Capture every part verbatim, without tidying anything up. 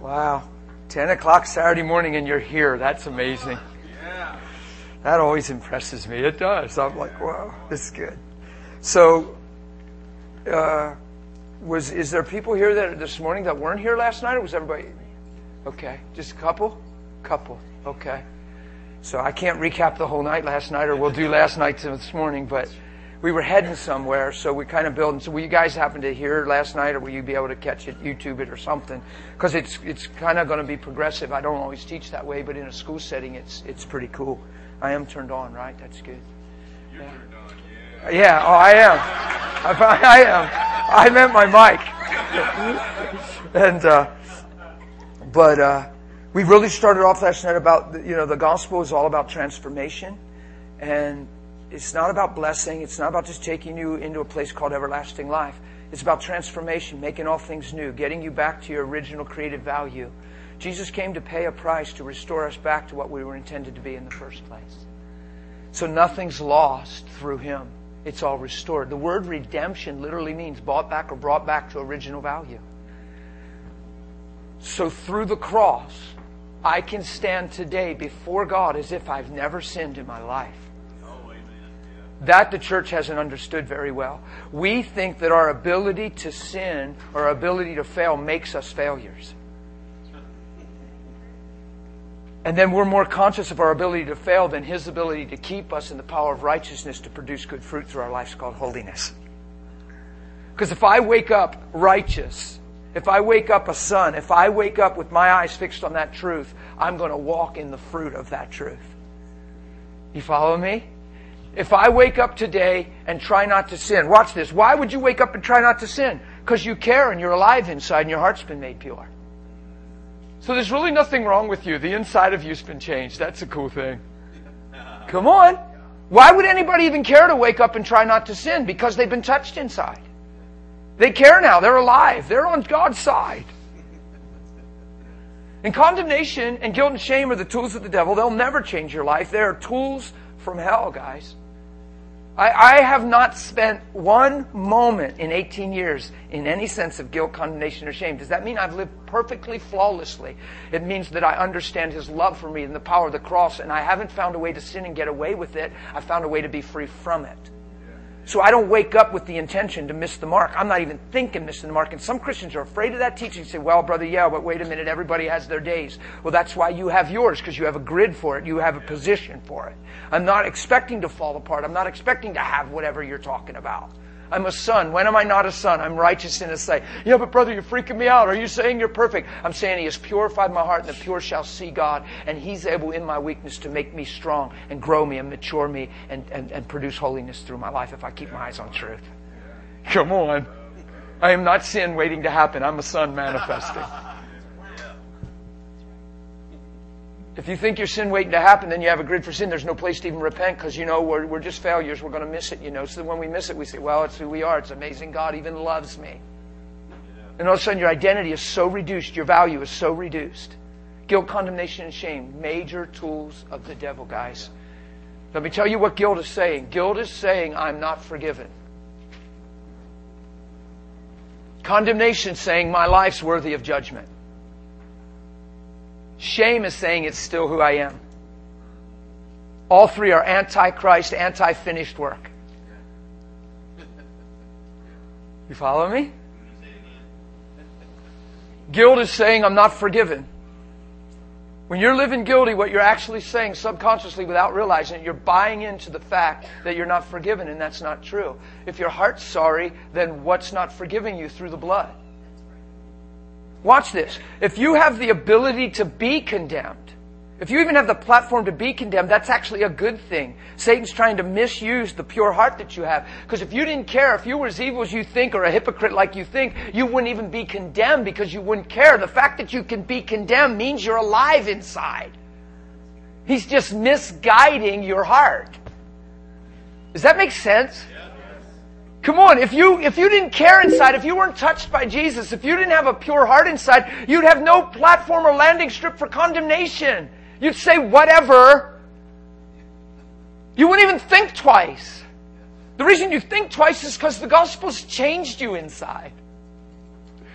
Wow. ten o'clock Saturday morning and you're here. That's amazing. Yeah. That always impresses me. It does. I'm like, wow, this is good. So, uh, was is there people here that this morning that weren't here last night, or was everybody? Okay, just a couple? Couple. Okay. So I can't recap the whole night last night, or we'll do last night to this morning, but we were heading somewhere, so we kind of building. So will you guys happen to hear last night, or will you be able to catch it, YouTube it or something? Because it's it's kind of going to be progressive. I don't always teach that way, but in a school setting, it's it's pretty cool. I am turned on, right? That's good. You're Yeah. turned on, yeah. Yeah, oh, I am. I, I am. I meant my mic. and uh, but uh, we really started off last night about, you know, the gospel is all about transformation, and it's not about blessing. It's not about just taking you into a place called everlasting life. It's about transformation, making all things new, getting you back to your original creative value. Jesus came to pay a price to restore us back to what we were intended to be in the first place. So nothing's lost through Him. It's all restored. The word redemption literally means bought back or brought back to original value. So through the cross, I can stand today before God as if I've never sinned in my life. That the church hasn't understood very well. We think that our ability to sin, our ability to fail, makes us failures. And then we're more conscious of our ability to fail than His ability to keep us in the power of righteousness to produce good fruit through our lives called holiness. Because if I wake up righteous, if I wake up a son, if I wake up with my eyes fixed on that truth, I'm going to walk in the fruit of that truth. You follow me? If I wake up today and try not to sin, watch this. Why would you wake up and try not to sin? Because you care and you're alive inside and your heart's been made pure. So there's really nothing wrong with you. The inside of you's been changed. That's a cool thing. Come on. Why would anybody even care to wake up and try not to sin? Because they've been touched inside. They care now. They're alive. They're on God's side. And condemnation and guilt and shame are the tools of the devil. They'll never change your life. They are tools from hell, guys. I, I have not spent one moment in eighteen years in any sense of guilt, condemnation, or shame. Does that mean I've lived perfectly flawlessly? It means that I understand His love for me and the power of the cross, and I haven't found a way to sin and get away with it. I found a way to be free from it. So I don't wake up with the intention to miss the mark. I'm not even thinking missing the mark. And some Christians are afraid of that teaching. Say, well, brother, yeah, but wait a minute. Everybody has their days. Well, that's why you have yours, because you have a grid for it. You have a position for it. I'm not expecting to fall apart. I'm not expecting to have whatever you're talking about. I'm a son. When am I not a son? I'm righteous in His sight. Yeah, but brother, you're freaking me out. Are you saying you're perfect? I'm saying He has purified my heart, and the pure shall see God. And He's able in my weakness to make me strong and grow me and mature me and, and, and produce holiness through my life if I keep my eyes on truth. Come on. I am not sin waiting to happen. I'm a son manifesting. If you think your sin waiting to happen, then you have a grid for sin. There's no place to even repent because, you know, we're, we're just failures. We're going to miss it, you know. So when we miss it, we say, well, it's who we are. It's amazing. God even loves me. And all of a sudden, your identity is so reduced. Your value is so reduced. Guilt, condemnation, and shame. Major tools of the devil, guys. Let me tell you what guilt is saying. Guilt is saying, I'm not forgiven. Condemnation is saying, my life's worthy of judgment. Shame is saying it's still who I am. All three are anti-Christ, anti-finished work. You follow me? Guilt is saying I'm not forgiven. When you're living guilty, what you're actually saying subconsciously without realizing it, you're buying into the fact that you're not forgiven, and that's not true. If your heart's sorry, then what's not forgiving you through the blood? Watch this. If you have the ability to be condemned, if you even have the platform to be condemned, that's actually a good thing. Satan's trying to misuse the pure heart that you have. Because if you didn't care, if you were as evil as you think or a hypocrite like you think, you wouldn't even be condemned because you wouldn't care. The fact that you can be condemned means you're alive inside. He's just misguiding your heart. Does that make sense? Come on, if you if you didn't care inside, if you weren't touched by Jesus, if you didn't have a pure heart inside, you'd have no platform or landing strip for condemnation. You'd say whatever. You wouldn't even think twice. The reason you think twice is because the gospel's changed you inside.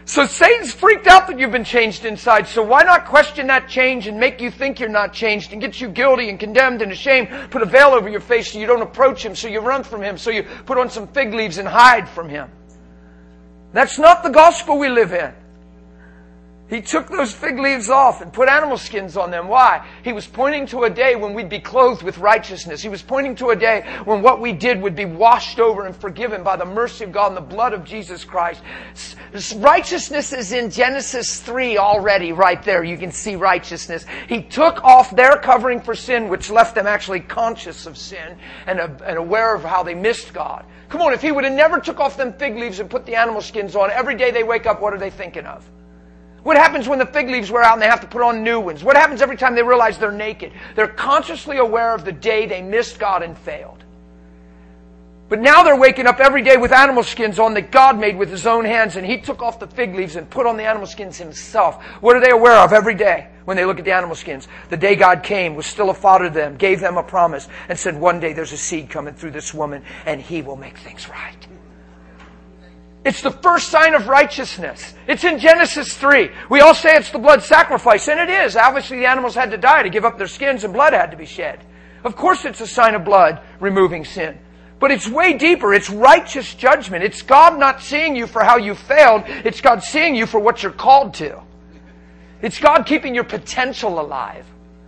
So Satan's freaked out that you've been changed inside. So why not question that change and make you think you're not changed and get you guilty and condemned and ashamed? Put a veil over your face so you don't approach him, so you run from him, so you put on some fig leaves and hide from him. That's not the gospel we live in. He took those fig leaves off and put animal skins on them. Why? He was pointing to a day when we'd be clothed with righteousness. He was pointing to a day when what we did would be washed over and forgiven by the mercy of God and the blood of Jesus Christ. Righteousness is in Genesis three already right there. You can see righteousness. He took off their covering for sin, which left them actually conscious of sin and, and aware of how they missed God. Come on, if he would have never took off them fig leaves and put the animal skins on, every day they wake up, what are they thinking of? What happens when the fig leaves wear out and they have to put on new ones? What happens every time they realize they're naked? They're consciously aware of the day they missed God and failed. But now they're waking up every day with animal skins on that God made with His own hands, and He took off the fig leaves and put on the animal skins Himself. What are they aware of every day when they look at the animal skins? The day God came, was still a father to them, gave them a promise, and said, one day there's a seed coming through this woman, and He will make things right. It's the first sign of righteousness. It's in Genesis three. We all say it's the blood sacrifice, and it is. Obviously, the animals had to die to give up their skins, and blood had to be shed. Of course, it's a sign of blood removing sin. But it's way deeper. It's righteous judgment. It's God not seeing you for how you failed. It's God seeing you for what you're called to. It's God keeping your potential alive.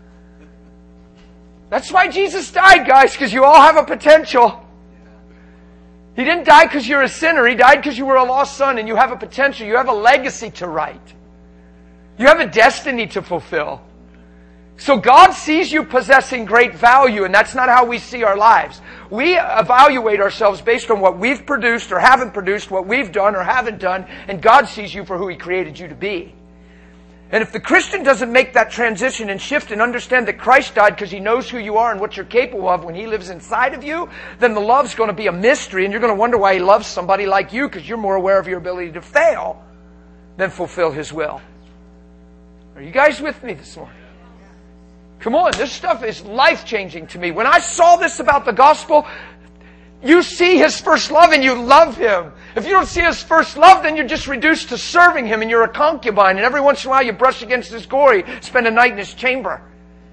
That's why Jesus died, guys, because you all have a potential. He didn't die because you're a sinner. He died because you were a lost son and you have a potential. You have a legacy to write. You have a destiny to fulfill. So God sees you possessing great value, and that's not how we see our lives. We evaluate ourselves based on what we've produced or haven't produced, what we've done or haven't done, and God sees you for who He created you to be. And if the Christian doesn't make that transition and shift and understand that Christ died because He knows who you are and what you're capable of when He lives inside of you, then the love's going to be a mystery, and you're going to wonder why He loves somebody like you, because you're more aware of your ability to fail than fulfill His will. Are you guys with me this morning? Come on, this stuff is life-changing to me. When I saw this about the gospel, you see His first love and you love Him. If you don't see His first love, then you're just reduced to serving Him and you're a concubine. And every once in a while you brush against His glory, spend a night in His chamber.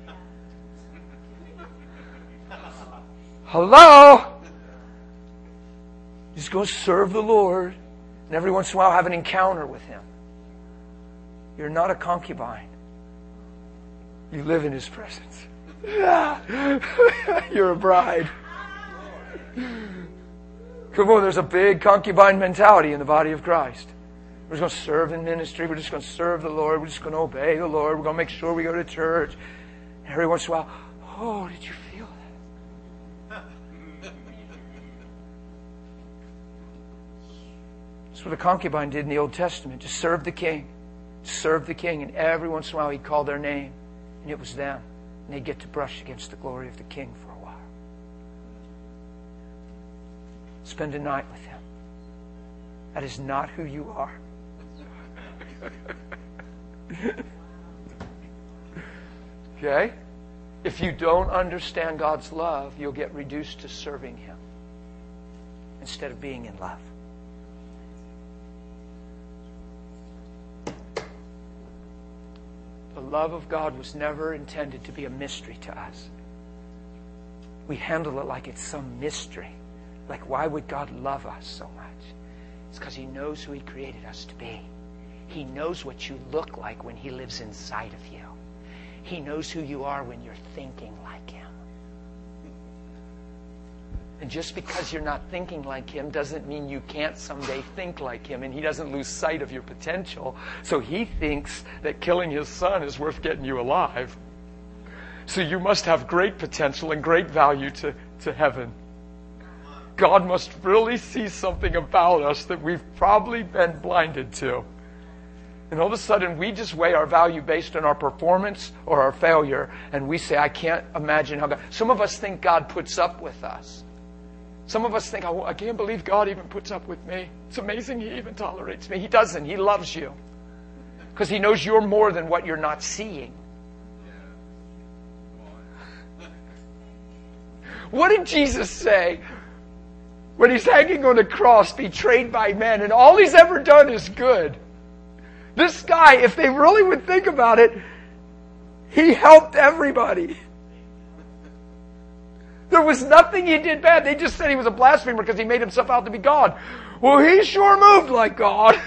Hello? Just go serve the Lord and every once in a while have an encounter with Him. You're not a concubine. You live in His presence. You're a bride. Come on, there's a big concubine mentality in the body of Christ. We're just going to serve in ministry. We're just going to serve the Lord. We're just going to obey the Lord. We're going to make sure we go to church. And every once in a while, oh, did you feel that? That's what a concubine did in the Old Testament. Just serve the king. Serve the king. And every once in a while, he'd call their name. And it was them. And they'd get to brush against the glory of the king for a while. Spend a night with Him. That is not who you are. Okay? If you don't understand God's love, you'll get reduced to serving Him instead of being in love. The love of God was never intended to be a mystery to us. We handle it like it's some mystery. Like, why would God love us so much? It's because He knows who He created us to be. He knows what you look like when He lives inside of you. He knows who you are when you're thinking like Him. And just because you're not thinking like Him doesn't mean you can't someday think like Him, and He doesn't lose sight of your potential. So He thinks that killing His Son is worth getting you alive. So you must have great potential and great value to, to heaven. God must really see something about us that we've probably been blinded to. And all of a sudden, we just weigh our value based on our performance or our failure, and we say, I can't imagine how God... Some of us think God puts up with us. Some of us think, oh, I can't believe God even puts up with me. It's amazing He even tolerates me. He doesn't. He loves you. Because He knows you're more than what you're not seeing. What did Jesus say when He's hanging on a cross, betrayed by men, and all He's ever done is good? This guy, if they really would think about it, he helped everybody. There was nothing he did bad. They just said he was a blasphemer because he made himself out to be God. Well, he sure moved like God.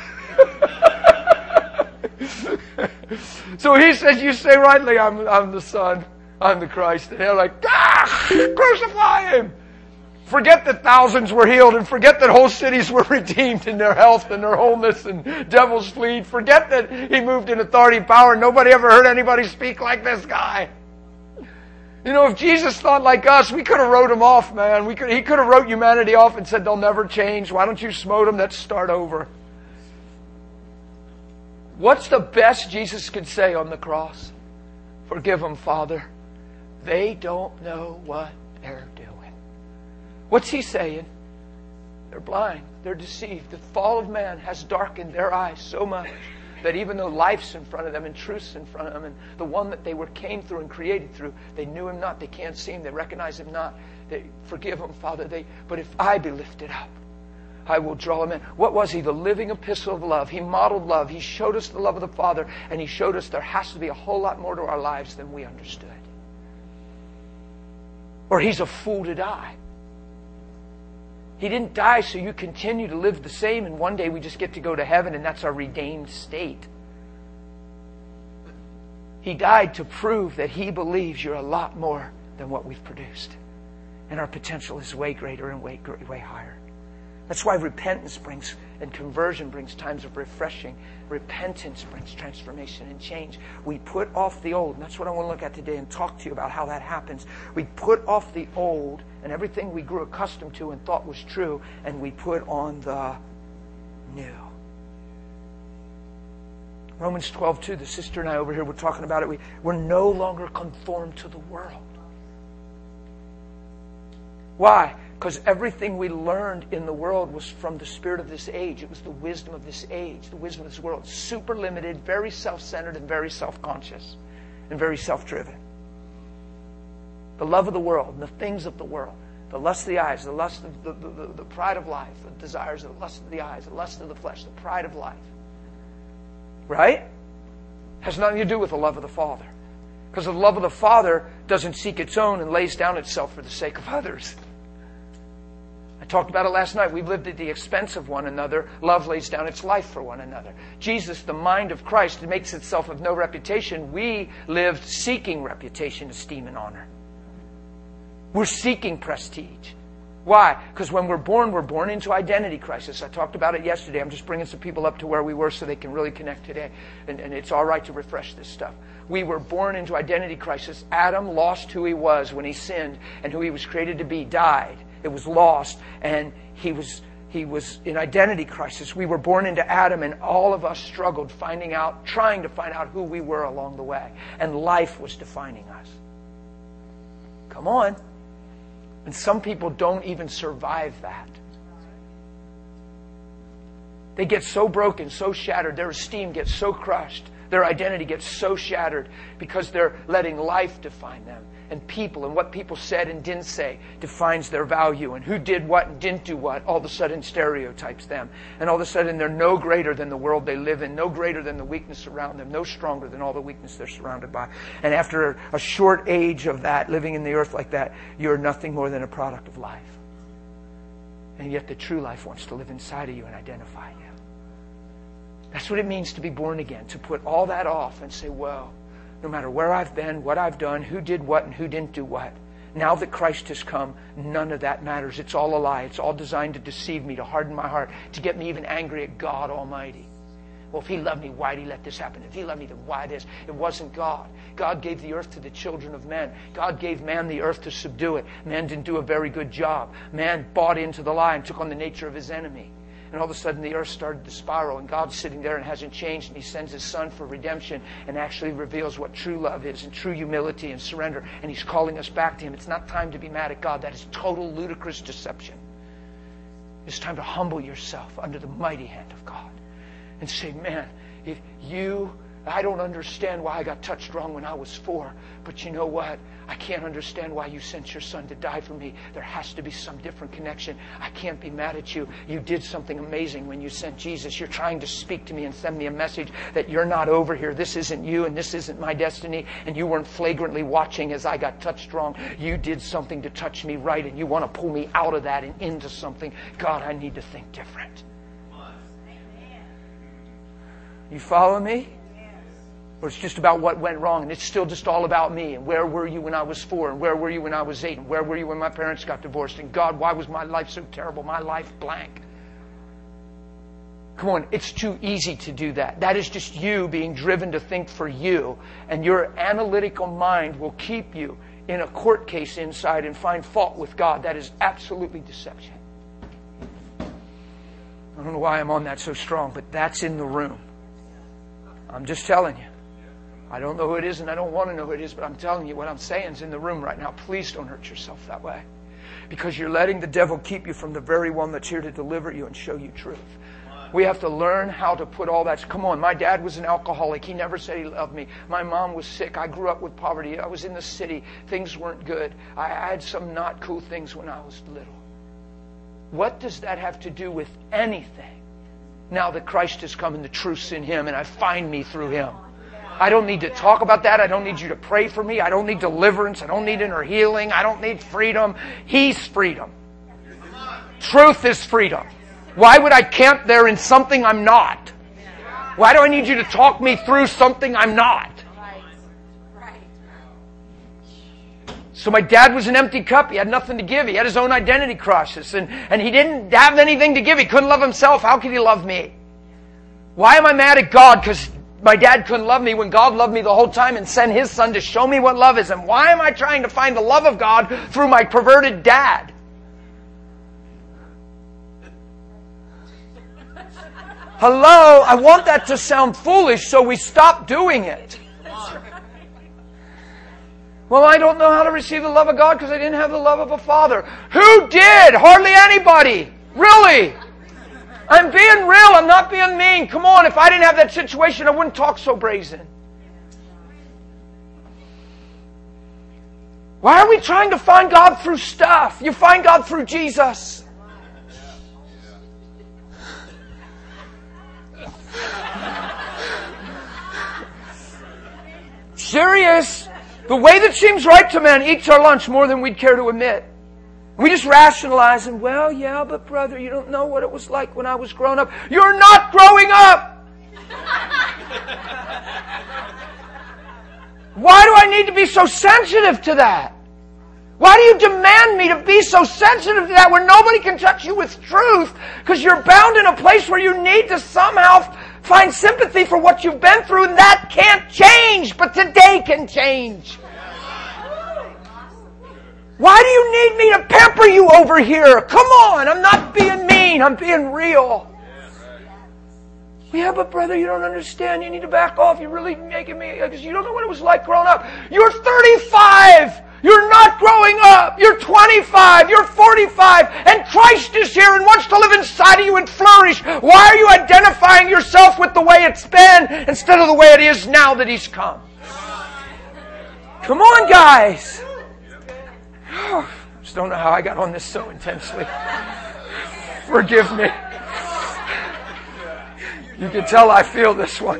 So he says, you say rightly, I'm, I'm the Son, I'm the Christ. And they're like, ah, crucify him. Forget that thousands were healed, and forget that whole cities were redeemed in their health and their wholeness and devils fleed. Forget that he moved in authority and power. Nobody ever heard anybody speak like this guy. You know, if Jesus thought like us, we could have wrote him off, man. We could, he could have wrote humanity off and said they'll never change. Why don't you smote them? Let's start over. What's the best Jesus could say on the cross? Forgive them, Father. They don't know what they're doing. What's he saying? They're blind. They're deceived. The fall of man has darkened their eyes so much that even though life's in front of them and truth's in front of them and the one that they were came through and created through, they knew him not. They can't see him. They recognize him not. They forgive him, Father. They, but if I be lifted up, I will draw him in. What was he? The living epistle of love. He modeled love. He showed us the love of the Father, and he showed us there has to be a whole lot more to our lives than we understood. Or he's a fool to die. He didn't die so you continue to live the same and one day we just get to go to heaven and that's our redeemed state. He died to prove that he believes you're a lot more than what we've produced. And our potential is way greater and way, way higher. That's why repentance brings, and conversion brings times of refreshing. Repentance brings transformation and change. We put off the old, and that's what I want to look at today and talk to you about how that happens. We put off the old and everything we grew accustomed to and thought was true, and we put on the new. Romans twelve two, the sister and I over here were talking about it. We, we're no longer conformed to the world. Why? Because everything we learned in the world was from the spirit of this age. It was the wisdom of this age, the wisdom of this world. Super limited, very self-centered, and very self-conscious, and very self-driven. The love of the world, and the things of the world, the lust of the eyes, the lust of the, the, the, the pride of life, the desires of the lust of the eyes, the lust of the flesh, the pride of life. Right? Has nothing to do with the love of the Father. Because the love of the Father doesn't seek its own and lays down itself for the sake of others. I talked about it last night. We've lived at the expense of one another. Love lays down its life for one another. Jesus, the mind of Christ, makes itself of no reputation. We lived seeking reputation, esteem, and honor. We're seeking prestige. Why? Because when we're born, we're born into identity crisis. I talked about it yesterday. I'm just bringing some people up to where we were so they can really connect today. And, and it's all right to refresh this stuff. We were born into identity crisis. Adam lost who he was when he sinned, and who he was created to be died. It was lost, and he was he was in identity crisis. We were born into Adam, and all of us struggled finding out, trying to find out who we were along the way. And life was defining us. Come on. And some people don't even survive that. They get so broken, so shattered, their esteem gets so crushed, their identity gets so shattered because they're letting life define them. And people and what people said and didn't say defines their value. And who did what and didn't do what all of a sudden stereotypes them. And all of a sudden they're no greater than the world they live in, no greater than the weakness around them, no stronger than all the weakness they're surrounded by. And after a short age of that, living in the earth like that, you're nothing more than a product of life. And yet the true life wants to live inside of you and identify you. That's what it means to be born again, to put all that off and say, well, no matter where I've been, what I've done, who did what and who didn't do what. Now that Christ has come, none of that matters. It's all a lie. It's all designed to deceive me, to harden my heart, to get me even angry at God Almighty. Well, if He loved me, why did He let this happen? If He loved me, then why this? It wasn't God. God gave the earth to the children of men. God gave man the earth to subdue it. Man didn't do a very good job. Man bought into the lie and took on the nature of his enemy. And all of a sudden the earth started to spiral, and God's sitting there and hasn't changed, and He sends His Son for redemption and actually reveals what true love is and true humility and surrender. And He's calling us back to Him. It's not time to be mad at God. That is total ludicrous deception. It's time to humble yourself under the mighty hand of God and say, man, if you I don't understand why I got touched wrong when I was four. But you know what? I can't understand why you sent your son to die for me. There has to be some different connection. I can't be mad at you. You did something amazing when you sent Jesus. You're trying to speak to me and send me a message that you're not over here. This isn't you and this isn't my destiny. And you weren't flagrantly watching as I got touched wrong. You did something to touch me right, and you want to pull me out of that and into something. God, I need to think different. You follow me? Or it's just about what went wrong, and it's still just all about me. And where were you when I was four? And where were you when I was eight? And where were you when my parents got divorced? And God, why was my life so terrible? My life blank. Come on, it's too easy to do that. That is just you being driven to think for you. And your analytical mind will keep you in a court case inside and find fault with God. That is absolutely deception. I don't know why I'm on that so strong, but that's in the room. I'm just telling you. I don't know who it is and I don't want to know who it is, but I'm telling you what I'm saying is in the room right now. Please don't hurt yourself that way. Because you're letting the devil keep you from the very one that's here to deliver you and show you truth. We have to learn how to put all that. Come on, my dad was an alcoholic. He never said he loved me. My mom was sick. I grew up with poverty. I was in the city. Things weren't good. I had some not cool things when I was little. What does that have to do with anything? Now that Christ has come and the truth's in Him and I find me through Him. I don't need to talk about that. I don't need you to pray for me. I don't need deliverance. I don't need inner healing. I don't need freedom. He's freedom. Truth is freedom. Why would I camp there in something I'm not? Why do I need you to talk me through something I'm not? So my dad was an empty cup. He had nothing to give. He had his own identity crisis. And, and he didn't have anything to give. He couldn't love himself. How could he love me? Why am I mad at God? Because my dad couldn't love me when God loved me the whole time and sent His Son to show me what love is. And why am I trying to find the love of God through my perverted dad? Hello? I want that to sound foolish, so we stop doing it. Well, I don't know how to receive the love of God because I didn't have the love of a father. Who did? Hardly anybody. Really? I'm being real. I'm not being mean. Come on, if I didn't have that situation, I wouldn't talk so brazen. Why are we trying to find God through stuff? You find God through Jesus. Serious. The way that seems right to men eats our lunch more than we'd care to admit. We just rationalize and, well, yeah, but brother, you don't know what it was like when I was growing up. You're not growing up! Why do I need to be so sensitive to that? Why do you demand me to be so sensitive to that where nobody can touch you with truth? Because you're bound in a place where you need to somehow find sympathy for what you've been through, and that can't change, but today can change. Why do you need me to pamper you over here? Come on, I'm not being mean, I'm being real. Yeah, but brother, you don't understand. You need to back off. You're really making me, because you don't know what it was like growing up. You're thirty-five. You're not growing up. You're twenty-five. You're forty-five. And Christ is here and wants to live inside of you and flourish. Why are you identifying yourself with the way it's been instead of the way it is now that He's come? Come on, guys. I just don't know how I got on this so intensely. Forgive me. You can tell I feel this one.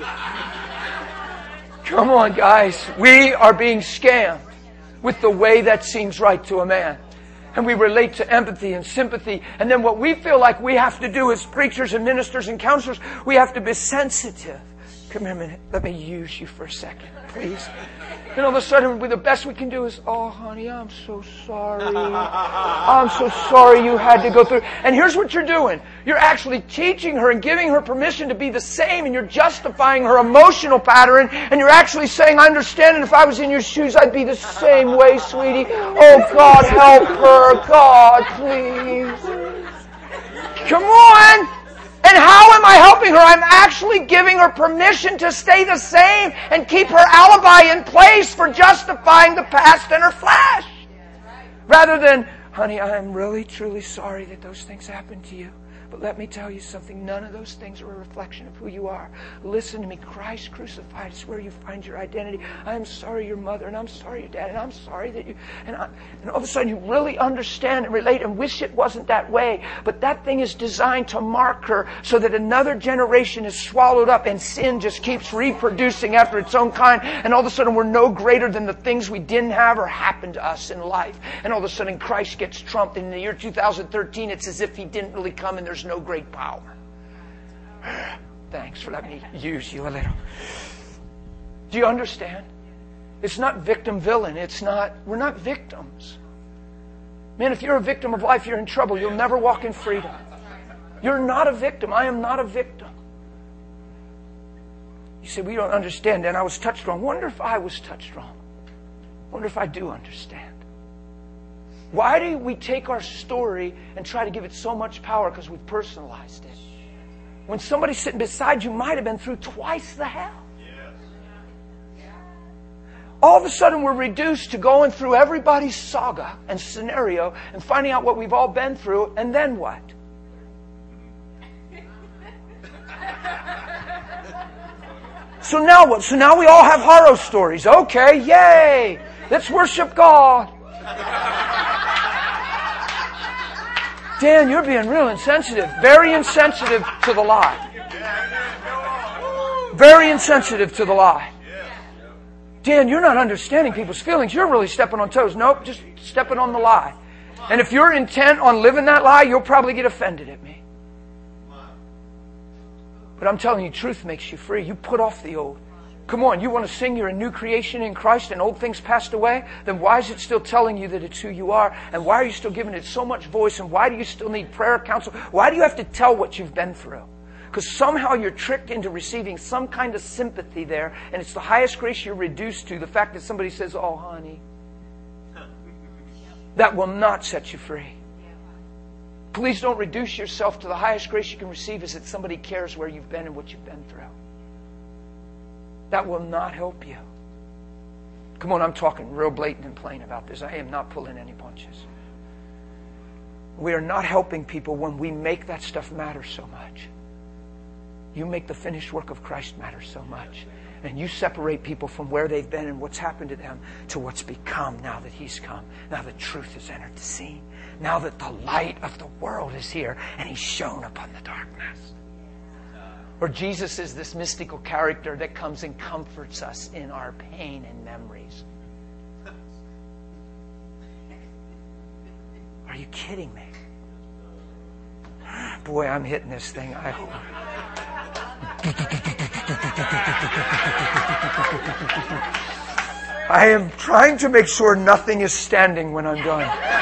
Come on, guys. We are being scammed with the way that seems right to a man. And we relate to empathy and sympathy. And then what we feel like we have to do as preachers and ministers and counselors, we have to be sensitive. Come here a minute. Let me use you for a second, please. And all of a sudden, the best we can do is, oh, honey, I'm so sorry. I'm so sorry you had to go through. And here's what you're doing. You're actually teaching her and giving her permission to be the same, and you're justifying her emotional pattern, and you're actually saying, I understand, and if I was in your shoes, I'd be the same way, sweetie. Oh, God, help her. God, please. Come on. And how am I helping her? I'm actually giving her permission to stay the same and keep her alibi in place for justifying the past in her flesh. Rather than, honey, I am really, truly sorry that those things happened to you. But let me tell you something. None of those things are a reflection of who you are. Listen to me. Christ crucified is where you find your identity. I'm sorry your mother, and I'm sorry your dad, and I'm sorry that you... And, I, and all of a sudden you really understand and relate and wish it wasn't that way. But that thing is designed to mark her so that another generation is swallowed up and sin just keeps reproducing after its own kind. And all of a sudden we're no greater than the things we didn't have or happened to us in life. And all of a sudden Christ gets trumped. And in the year two thousand thirteen, it's as if He didn't really come and there's no great power. Thanks for letting me use you a little. Do you understand? It's not victim villain. It's not, we're not victims. Man, if you're a victim of life, you're in trouble. You'll never walk in freedom. You're not a victim. I am not a victim. You say, we don't understand. And I was touched wrong. Wonder if I was touched wrong. Wonder if I do understand. Why do we take our story and try to give it so much power? Because we've personalized it. When somebody sitting beside you might have been through twice the hell. All of a sudden we're reduced to going through everybody's saga and scenario and finding out what we've all been through, and then what? So now what? So now we all have horror stories. Okay, yay! Let's worship God. Dan, you're being real insensitive. Very insensitive to the lie. Very insensitive to the lie. Dan, you're not understanding people's feelings. You're really stepping on toes. Nope, just stepping on the lie. And if you're intent on living that lie, you'll probably get offended at me. But I'm telling you, truth makes you free. You put off the old. Come on, you want to sing you're a new creation in Christ and old things passed away? Then why is it still telling you that it's who you are? And why are you still giving it so much voice? And why do you still need prayer, counsel? Why do you have to tell what you've been through? Because somehow you're tricked into receiving some kind of sympathy there, and it's the highest grace you're reduced to, the fact that somebody says, oh, honey. That will not set you free. Please don't reduce yourself to the highest grace you can receive is that somebody cares where you've been and what you've been through. That will not help you. Come on, I'm talking real blatant and plain about this. I am not pulling any punches. We are not helping people when we make that stuff matter so much. You make the finished work of Christ matter so much. And you separate people from where they've been and what's happened to them to what's become now that He's come. Now the truth has entered the scene. Now that the light of the world is here and He's shone upon the darkness. Or Jesus is this mystical character that comes and comforts us in our pain and memories. Are you kidding me? Boy, I'm hitting this thing. I hope. I am trying to make sure nothing is standing when I'm done.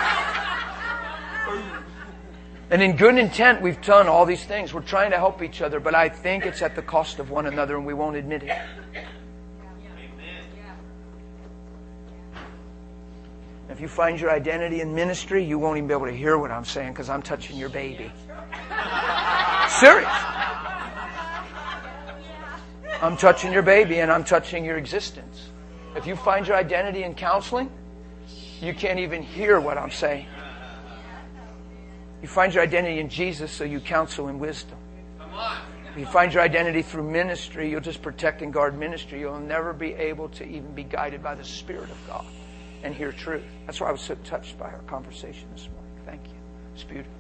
And in good intent, we've done all these things. We're trying to help each other, but I think it's at the cost of one another, and we won't admit it. If you find your identity in ministry, you won't even be able to hear what I'm saying because I'm touching your baby. Serious. I'm touching your baby and I'm touching your existence. If you find your identity in counseling, you can't even hear what I'm saying. You find your identity in Jesus, so you counsel in wisdom. If you find your identity through ministry, you'll just protect and guard ministry. You'll never be able to even be guided by the Spirit of God and hear truth. That's why I was so touched by our conversation this morning. Thank you. It's beautiful.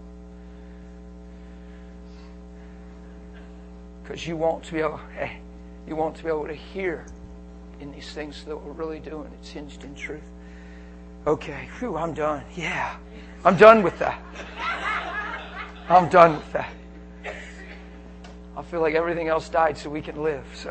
Because you won't be able, hey, you won't be able to hear in these things that we're really doing. It's hinged in truth. Okay, whew, I'm done. Yeah, I'm done with that. I'm done with that. I feel like everything else died so we can live. So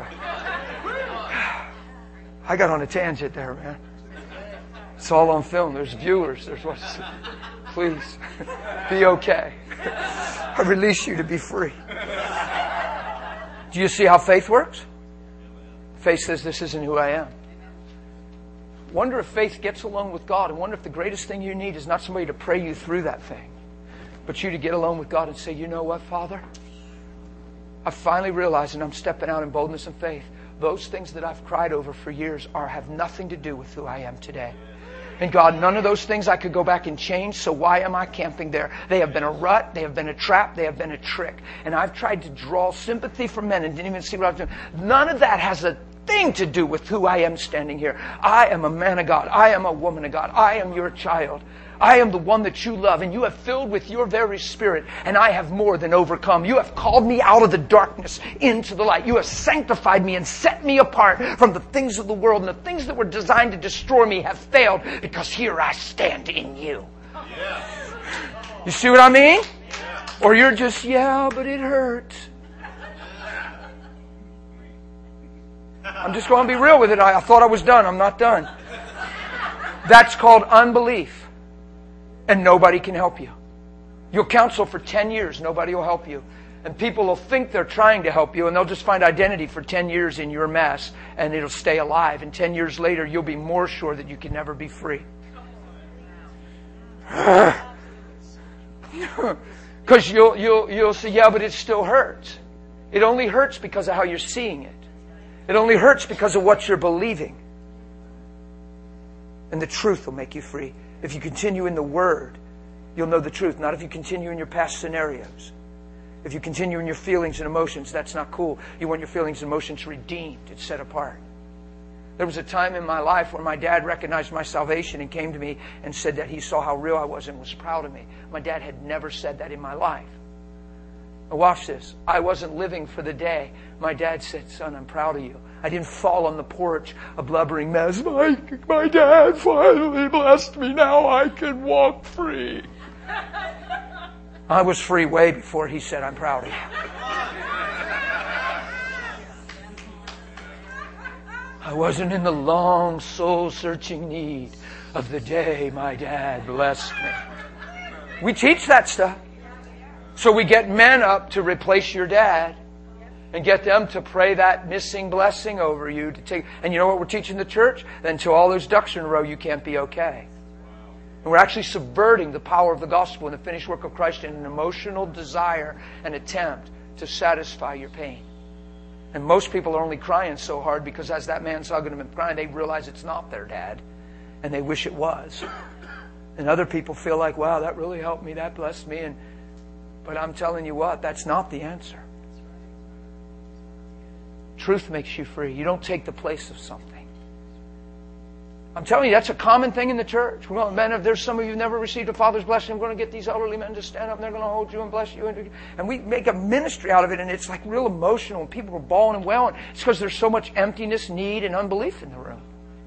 I got on a tangent there, man. It's all on film. There's viewers. There's what's. Please be okay. I release you to be free. Do you see how faith works? Faith says, this isn't who I am. Wonder if faith gets alone with God, and wonder if the greatest thing you need is not somebody to pray you through that thing, but you to get alone with God and say, you know what, Father? I finally realized, and I'm stepping out in boldness and faith, those things that I've cried over for years are have nothing to do with who I am today. And God, none of those things I could go back and change, so why am I camping there? They have been a rut, they have been a trap, they have been a trick. And I've tried to draw sympathy from men and didn't even see what I was doing. None of that has a thing to do with who I am standing here. I am a man of God. I am a woman of God. I am your child. I am the one that you love, and you have filled with your very Spirit, and I have more than overcome. You have called me out of the darkness into the light. You have sanctified me and set me apart from the things of the world, and the things that were designed to destroy me have failed, because here I stand in you. Yeah. You see what I mean? Yeah. Or you're just, yeah, but it hurts. I'm just going to be real with it. I, I thought I was done. I'm not done. That's called unbelief. And nobody can help you. You'll counsel for ten years. Nobody will help you. And people will think they're trying to help you, and they'll just find identity for ten years in your mess, and it'll stay alive. And ten years later, you'll be more sure that you can never be free. Because you'll, you'll, you'll say, yeah, but it still hurts. It only hurts because of how you're seeing it. It only hurts because of what you're believing. And the truth will make you free. If you continue in the Word, you'll know the truth. Not if you continue in your past scenarios. If you continue in your feelings and emotions, that's not cool. You want your feelings and emotions redeemed and set apart. There was a time in my life where my dad recognized my salvation and came to me and said that he saw how real I was and was proud of me. My dad had never said that in my life. Now watch this. I wasn't living for the day. My dad said, son, I'm proud of you. I didn't fall on the porch a blubbering mess. My, my dad finally blessed me. Now I can walk free. I was free way before he said, I'm proud of you. I wasn't in the long soul-searching need of the day my dad blessed me. We teach that stuff. So we get men up to replace your dad and get them to pray that missing blessing over you. To take, and you know what we're teaching the church? That until all those ducks are in a row, you can't be okay. And we're actually subverting the power of the gospel and the finished work of Christ in an emotional desire and attempt to satisfy your pain. And most people are only crying so hard because as that man's hugging them and crying, they realize it's not their dad. And they wish it was. And other people feel like, wow, that really helped me. That blessed me. And But I'm telling you what, that's not the answer. Truth makes you free. You don't take the place of something. I'm telling you, that's a common thing in the church. We're going, men, if there's some of you who've never received a Father's blessing, we're going to get these elderly men to stand up and they're going to hold you and bless you. And we make a ministry out of it, and it's like real emotional, and people are bawling and wailing. It's because there's so much emptiness, need, and unbelief in the room.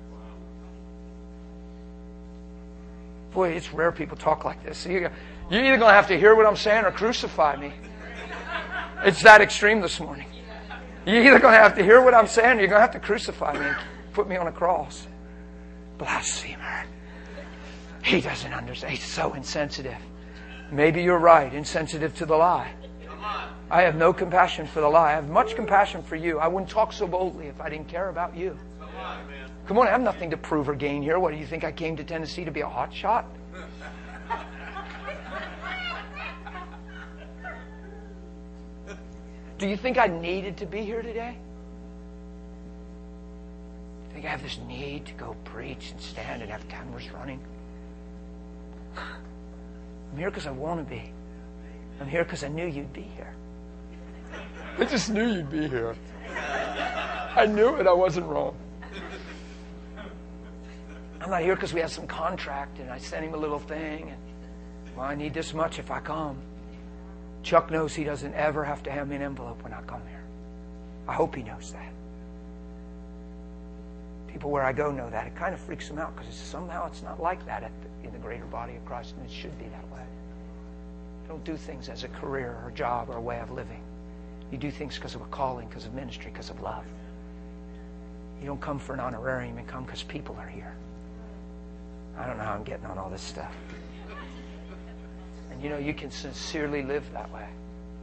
Boy, it's rare people talk like this. You're either going to have to hear what I'm saying or crucify me. It's that extreme this morning. You're either going to have to hear what I'm saying or you're going to have to crucify me and put me on a cross. Blasphemer. He doesn't understand. He's so insensitive. Maybe you're right, insensitive to the lie. I have no compassion for the lie. I have much compassion for you. I wouldn't talk so boldly if I didn't care about you. Come on, I have nothing to prove or gain here. What, do you think I came to Tennessee to be a hot shot? Do you think I needed to be here today? I think I have this need to go preach and stand and have cameras running. I'm here because I want to be. I'm here because I knew you'd be here. I just knew you'd be here. I knew it. I wasn't wrong. I'm not here because we have some contract and I sent him a little thing. And, well, I need this much if I come. Chuck knows he doesn't ever have to hand me an envelope when I come here. I hope he knows that. People where I go know that. It kind of freaks them out because somehow it's not like that at the, in the greater body of Christ, and it should be that way. You don't do things as a career or a job or a way of living. You do things because of a calling, because of ministry, because of love. You don't come for an honorarium. You come because people are here. I don't know how I'm getting on all this stuff. And you know, you can sincerely live that way.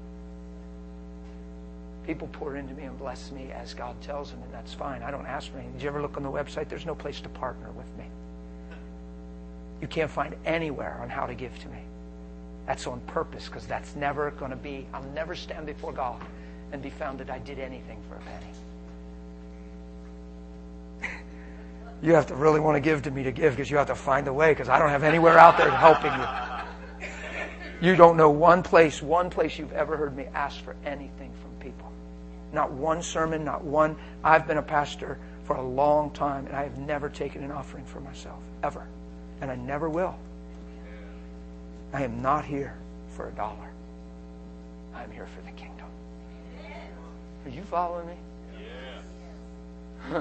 People pour into me and bless me as God tells them, and that's fine. I don't ask for anything. Did you ever look on the website? There's no place to partner with me. You can't find anywhere on how to give to me. That's on purpose, because that's never going to be, I'll never stand before God and be found that I did anything for a penny. You have to really want to give to me to give, because you have to find a way, because I don't have anywhere out there helping you. You don't know one place, one place you've ever heard me ask for anything from people. Not one sermon, not one. I've been a pastor for a long time, and I have never taken an offering for myself, ever. And I never will. I am not here for a dollar. I'm here for the kingdom. Are you following me? Yeah.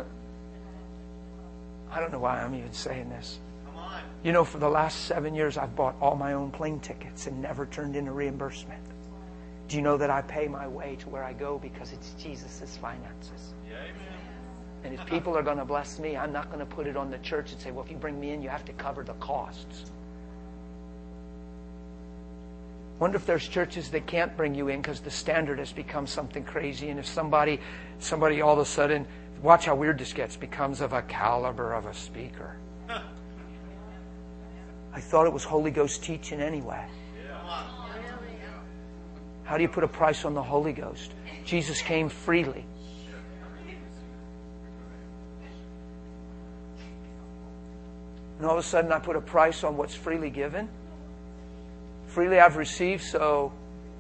I don't know why I'm even saying this. Come on. You know, for the last seven years, I've bought all my own plane tickets and never turned in a reimbursement. Do you know that I pay my way to where I go because it's Jesus' finances? Yeah, amen. And if people are going to bless me, I'm not going to put it on the church and say, well, if you bring me in, you have to cover the costs. Wonder if there's churches that can't bring you in because the standard has become something crazy. And if somebody, somebody all of a sudden, watch how weird this gets, becomes of a caliber of a speaker. I thought it was Holy Ghost teaching anyway. How do you put a price on the Holy Ghost? Jesus came freely. And all of a sudden I put a price on what's freely given. Freely I've received, so...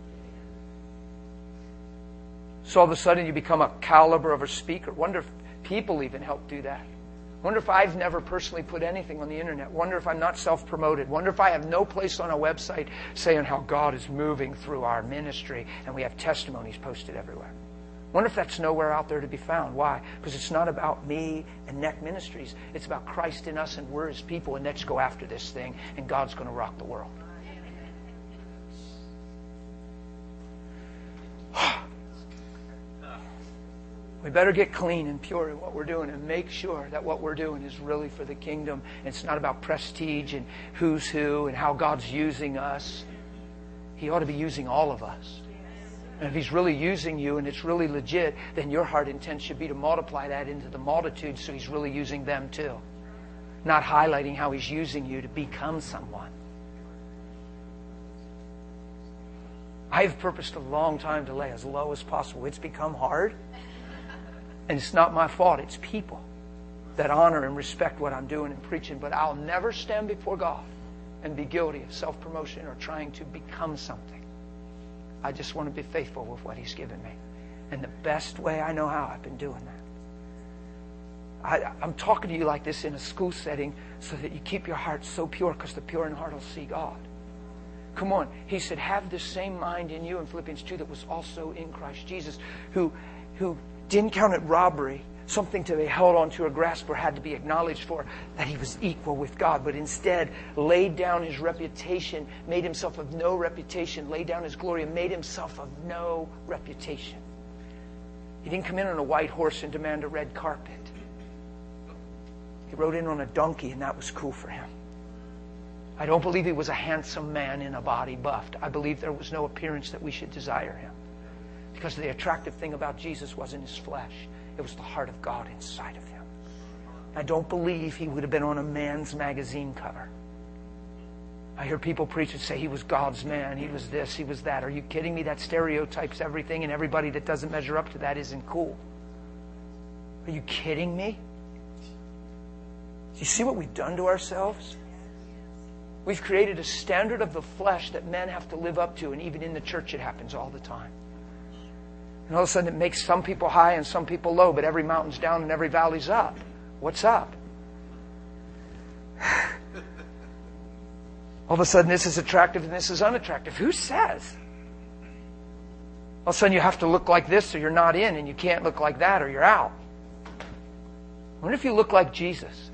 So all of a sudden you become a caliber of a speaker. Wonder if people even help do that. Wonder if I've never personally put anything on the internet. Wonder if I'm not self-promoted. Wonder if I have no place on a website saying how God is moving through our ministry and we have testimonies posted everywhere. Wonder if that's nowhere out there to be found. Why? Because it's not about me and Neck Ministries. It's about Christ in us and we're His people, and let's go after this thing and God's going to rock the world. We better get clean and pure in what we're doing and make sure that what we're doing is really for the kingdom. It's not about prestige and who's who and how God's using us. He ought to be using all of us. And if He's really using you and it's really legit, then your heart intent should be to multiply that into the multitude so He's really using them too. Not highlighting how He's using you to become someone. I've purposed a long time to lay as low as possible. It's become hard. And it's not my fault. It's people that honor and respect what I'm doing and preaching. But I'll never stand before God and be guilty of self-promotion or trying to become something. I just want to be faithful with what He's given me. And the best way I know how, I've been doing that. I, I'm talking to you like this in a school setting so that you keep your heart so pure, because the pure in heart will see God. Come on. He said, have the same mind in you in Philippians two that was also in Christ Jesus, who who didn't count it robbery, something to be held on to or grasped or had to be acknowledged for, that He was equal with God, but instead laid down His reputation, made Himself of no reputation, laid down His glory and made Himself of no reputation. He didn't come in on a white horse and demand a red carpet. He rode in on a donkey, and that was cool for Him. I don't believe He was a handsome man in a body buffed. I believe there was no appearance that we should desire Him. Because the attractive thing about Jesus wasn't His flesh. It was the heart of God inside of Him. I don't believe He would have been on a man's magazine cover. I hear people preach and say He was God's man, He was this, He was that. Are you kidding me? That stereotypes everything, and everybody that doesn't measure up to that isn't cool. Are you kidding me? Do you see what we've done to ourselves? We've created a standard of the flesh that men have to live up to, and even in the church it happens all the time. And all of a sudden it makes some people high and some people low, but every mountain's down and every valley's up. What's up? All of a sudden this is attractive and this is unattractive. Who says? All of a sudden you have to look like this or you're not in, and you can't look like that or you're out. I wonder if you look like Jesus.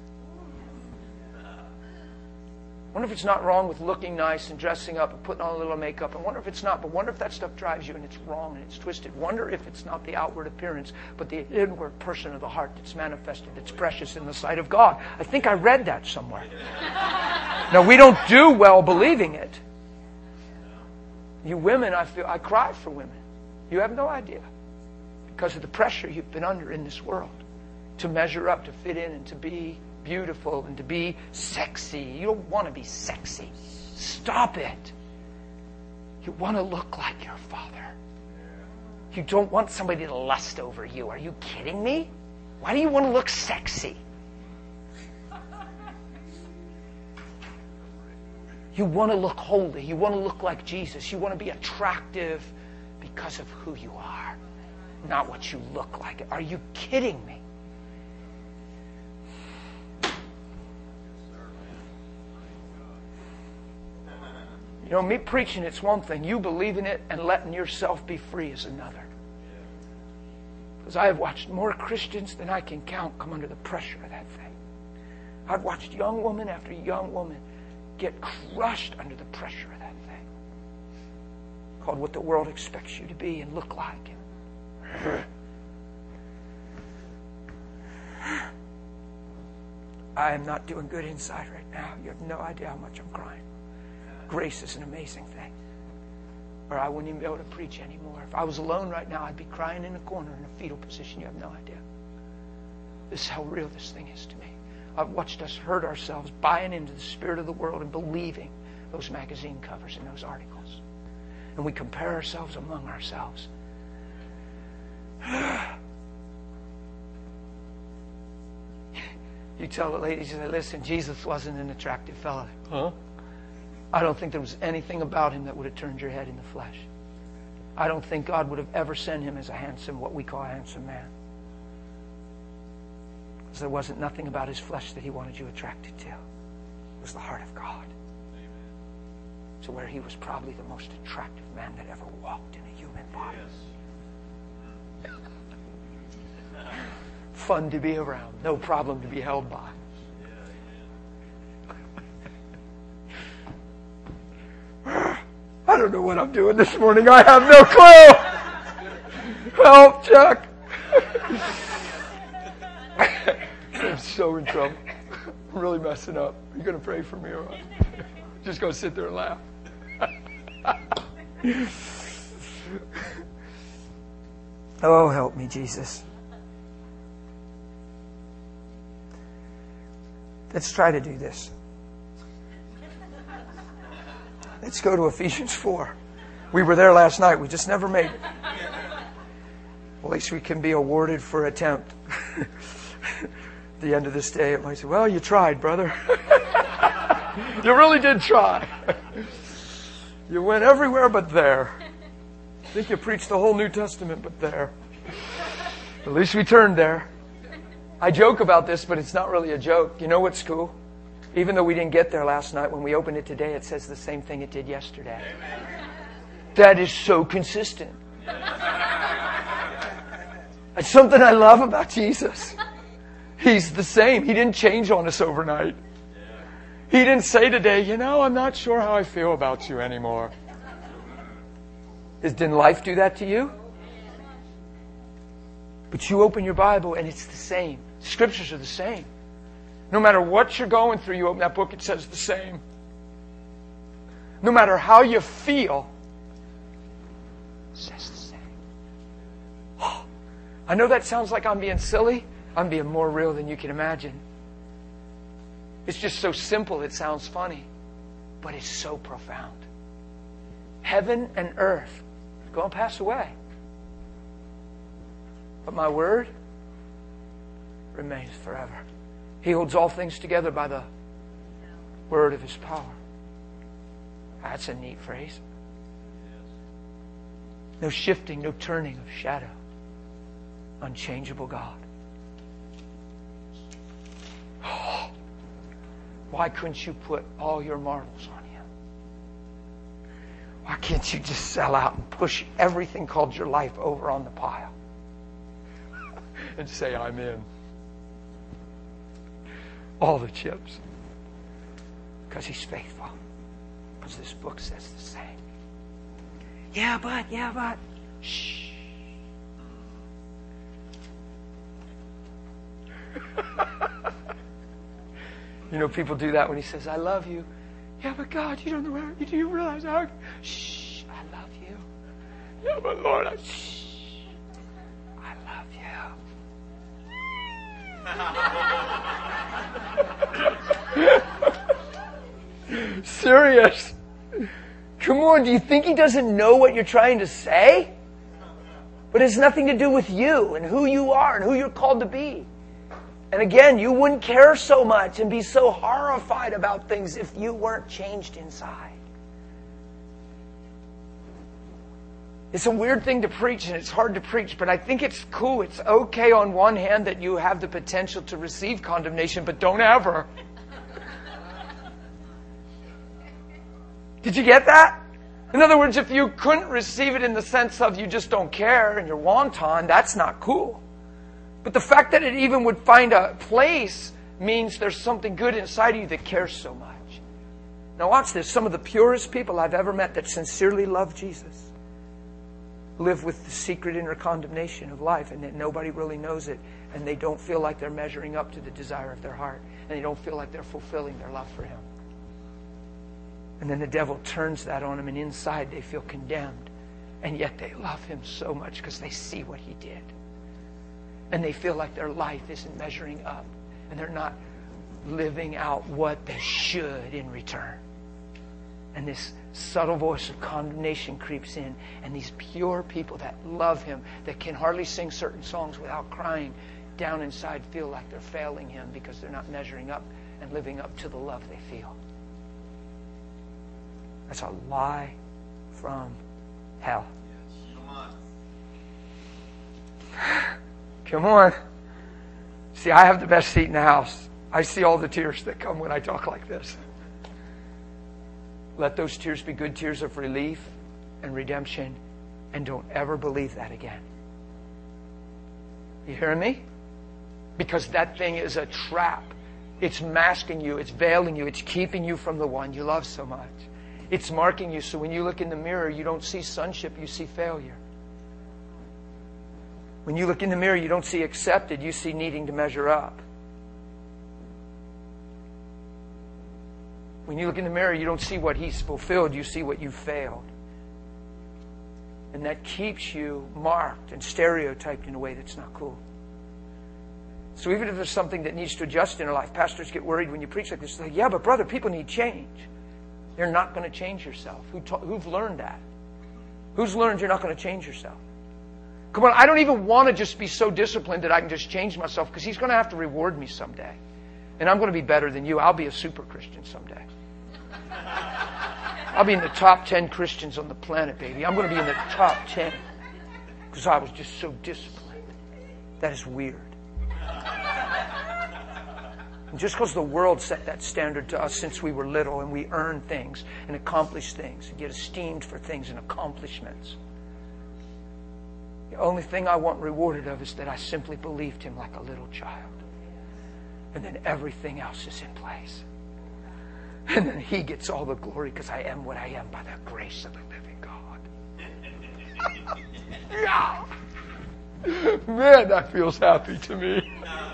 I wonder if it's not wrong with looking nice and dressing up and putting on a little makeup. I wonder if it's not, but wonder if that stuff drives you and it's wrong and it's twisted. Wonder if it's not the outward appearance, but the inward person of the heart that's manifested, that's precious in the sight of God. I think I read that somewhere. Now, we don't do well believing it. You women, I feel, I cry for women. You have no idea. Because of the pressure you've been under in this world. To measure up, to fit in, and to be beautiful, and to be sexy. You don't want to be sexy. Stop it. You want to look like your Father. You don't want somebody to lust over you. Are you kidding me? Why do you want to look sexy? You want to look holy. You want to look like Jesus. You want to be attractive because of who you are, not what you look like. Are you kidding me? You know, me preaching it's one thing. You believing it and letting yourself be free is another. Because I have watched more Christians than I can count come under the pressure of that thing. I've watched young woman after young woman get crushed under the pressure of that thing. Called what the world expects you to be and look like. I am not doing good inside right now. You have no idea how much I'm crying. Grace is an amazing thing. Or I wouldn't even be able to preach anymore. If I was alone right now, I'd be crying in a corner in a fetal position. You have no idea. This is how real this thing is to me. I've watched us hurt ourselves buying into the spirit of the world and believing those magazine covers and those articles. And we compare ourselves among ourselves. You tell the ladies, you say, listen, Jesus wasn't an attractive fellow. Huh? I don't think there was anything about him that would have turned your head in the flesh. I don't think God would have ever sent him as a handsome, what we call a handsome man. Because there wasn't nothing about his flesh that he wanted you attracted to. It was the heart of God. To where he was probably the most attractive man that ever walked in a human body. Yes. Fun to be around. No problem to be held by. I don't know what I'm doing this morning. I have no clue. Help, Chuck. I'm so in trouble. I'm really messing up. Are you going to pray for me or what? Just going to sit there and laugh. Oh, help me, Jesus. Let's try to do this. Let's go to Ephesians four. We were there last night. We just never made it. Well, at least we can be awarded for attempt. At the end of this day, it might say, well, you tried, brother. You really did try. You went everywhere but there. I think you preached the whole New Testament but there. At least we turned there. I joke about this, but it's not really a joke. You know what's cool? Even though we didn't get there last night, when we opened it today, it says the same thing it did yesterday. Amen. That is so consistent. It's something I love about Jesus. He's the same. He didn't change on us overnight. He didn't say today, you know, I'm not sure how I feel about you anymore. Didn't life do that to you? But you open your Bible and it's the same. Scriptures are the same. No matter what you're going through, you open that book, it says the same. No matter how you feel, it says the same. Oh, I know that sounds like I'm being silly. I'm being more real than you can imagine. It's just so simple it sounds funny. But it's so profound. Heaven and earth are going to pass away. But my word remains forever. He holds all things together by the word of His power. That's a neat phrase. No shifting, no turning of shadow. Unchangeable God. Oh, why couldn't you put all your marbles on Him? Why can't you just sell out and push everything called your life over on the pile? And say, I'm in. All the chips. Because He's faithful. Because this book says the same. Yeah, but, yeah, but. Shh. You know, people do that when He says, I love you. Yeah, but God, you don't know, do you realize how? Shh, I love you. Yeah, but Lord, I, shh, I love you. Serious. Come on, do you think He doesn't know what you're trying to say? But it has nothing to do with you and who you are and who you're called to be. And again, you wouldn't care so much and be so horrified about things if you weren't changed inside. It's a weird thing to preach, and it's hard to preach, but I think it's cool. It's okay on one hand that you have the potential to receive condemnation, but don't ever. Did you get that? In other words, if you couldn't receive it in the sense of you just don't care and you're wanton, that's not cool. But the fact that it even would find a place means there's something good inside of you that cares so much. Now watch this. Some of the purest people I've ever met that sincerely love Jesus live with the secret inner condemnation of life, and that nobody really knows it, and they don't feel like they're measuring up to the desire of their heart, and they don't feel like they're fulfilling their love for Him. And then the devil turns that on them, and inside they feel condemned, and yet they love Him so much because they see what He did. And they feel like their life isn't measuring up, and they're not living out what they should in return. And this subtle voice of condemnation creeps in, and these pure people that love Him, that can hardly sing certain songs without crying, down inside feel like they're failing Him because they're not measuring up and living up to the love they feel. That's a lie from hell. Come on. See, I have the best seat in the house. I see all the tears that come when I talk like this. Let those tears be good tears of relief and redemption, and don't ever believe that again. You hearing me? Because that thing is a trap. It's masking you. It's veiling you. It's keeping you from the one you love so much. It's marking you so when you look in the mirror, you don't see sonship, you see failure. When you look in the mirror, you don't see accepted, you see needing to measure up. When you look in the mirror, you don't see what He's fulfilled, you see what you failed. And that keeps you marked and stereotyped in a way that's not cool. So even if there's something that needs to adjust in our life, pastors get worried when you preach like this. They're like, yeah, but brother, people need change. You're not going to change yourself. Who ta- who've learned that? Who's learned you're not going to change yourself? Come on, I don't even want to just be so disciplined that I can just change myself, because He's going to have to reward me someday. And I'm going to be better than you. I'll be a super Christian someday. I'll be in the top ten Christians on the planet, baby. I'm going to be in the top ten because I was just so disciplined. That is weird. And just because the world set that standard to us since we were little, and we earn things and accomplish things and get esteemed for things and accomplishments. The only thing I want rewarded of is that I simply believed Him like a little child. And then everything else is in place. And then He gets all the glory because I am what I am by the grace of the living God. Yeah. Man, that feels happy to me.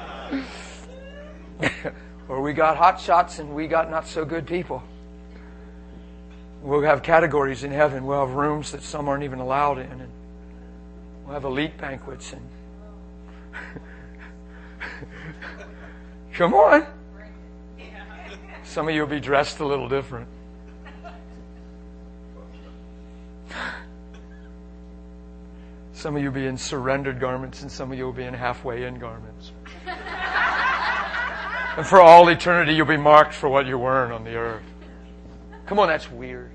Or we got hot shots and we got not so good people. We'll have categories in heaven. We'll have rooms that some aren't even allowed in. And we'll have elite banquets. And come on. Some of you will be dressed a little different. Some of you will be in surrendered garments, and some of you will be in halfway in garments. And for all eternity, you'll be marked for what you weren't on the earth. Come on, that's weird.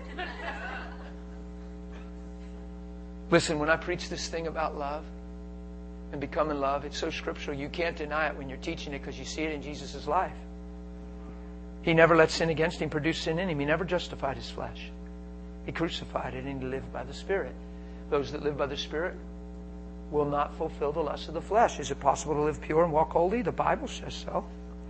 Listen, when I preach this thing about love and becoming love, it's so scriptural. You can't deny it when you're teaching it because you see it in Jesus' life. He never let sin against Him produce sin in Him. He never justified His flesh. He crucified it, and He lived by the Spirit. Those that live by the Spirit will not fulfill the lust of the flesh. Is it possible to live pure and walk holy? The Bible says so.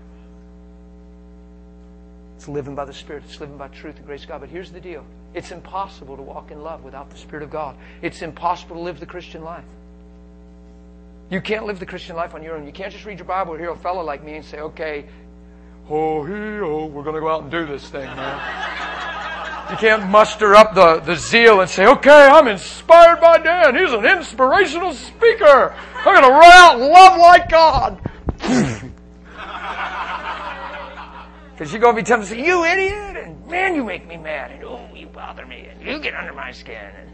It's living by the Spirit. It's living by truth and grace of God. But here's the deal. It's impossible to walk in love without the Spirit of God. It's impossible to live the Christian life. You can't live the Christian life on your own. You can't just read your Bible or hear a fellow like me and say, okay, oh, he, oh, we're going to go out and do this thing, man. You can't muster up the, the zeal and say, okay, I'm inspired by Dan. He's an inspirational speaker. I'm going to run out and love like God. Because you're going to be tempted to say, you idiot, and man, you make me mad, and oh, you bother me, and you get under my skin. And,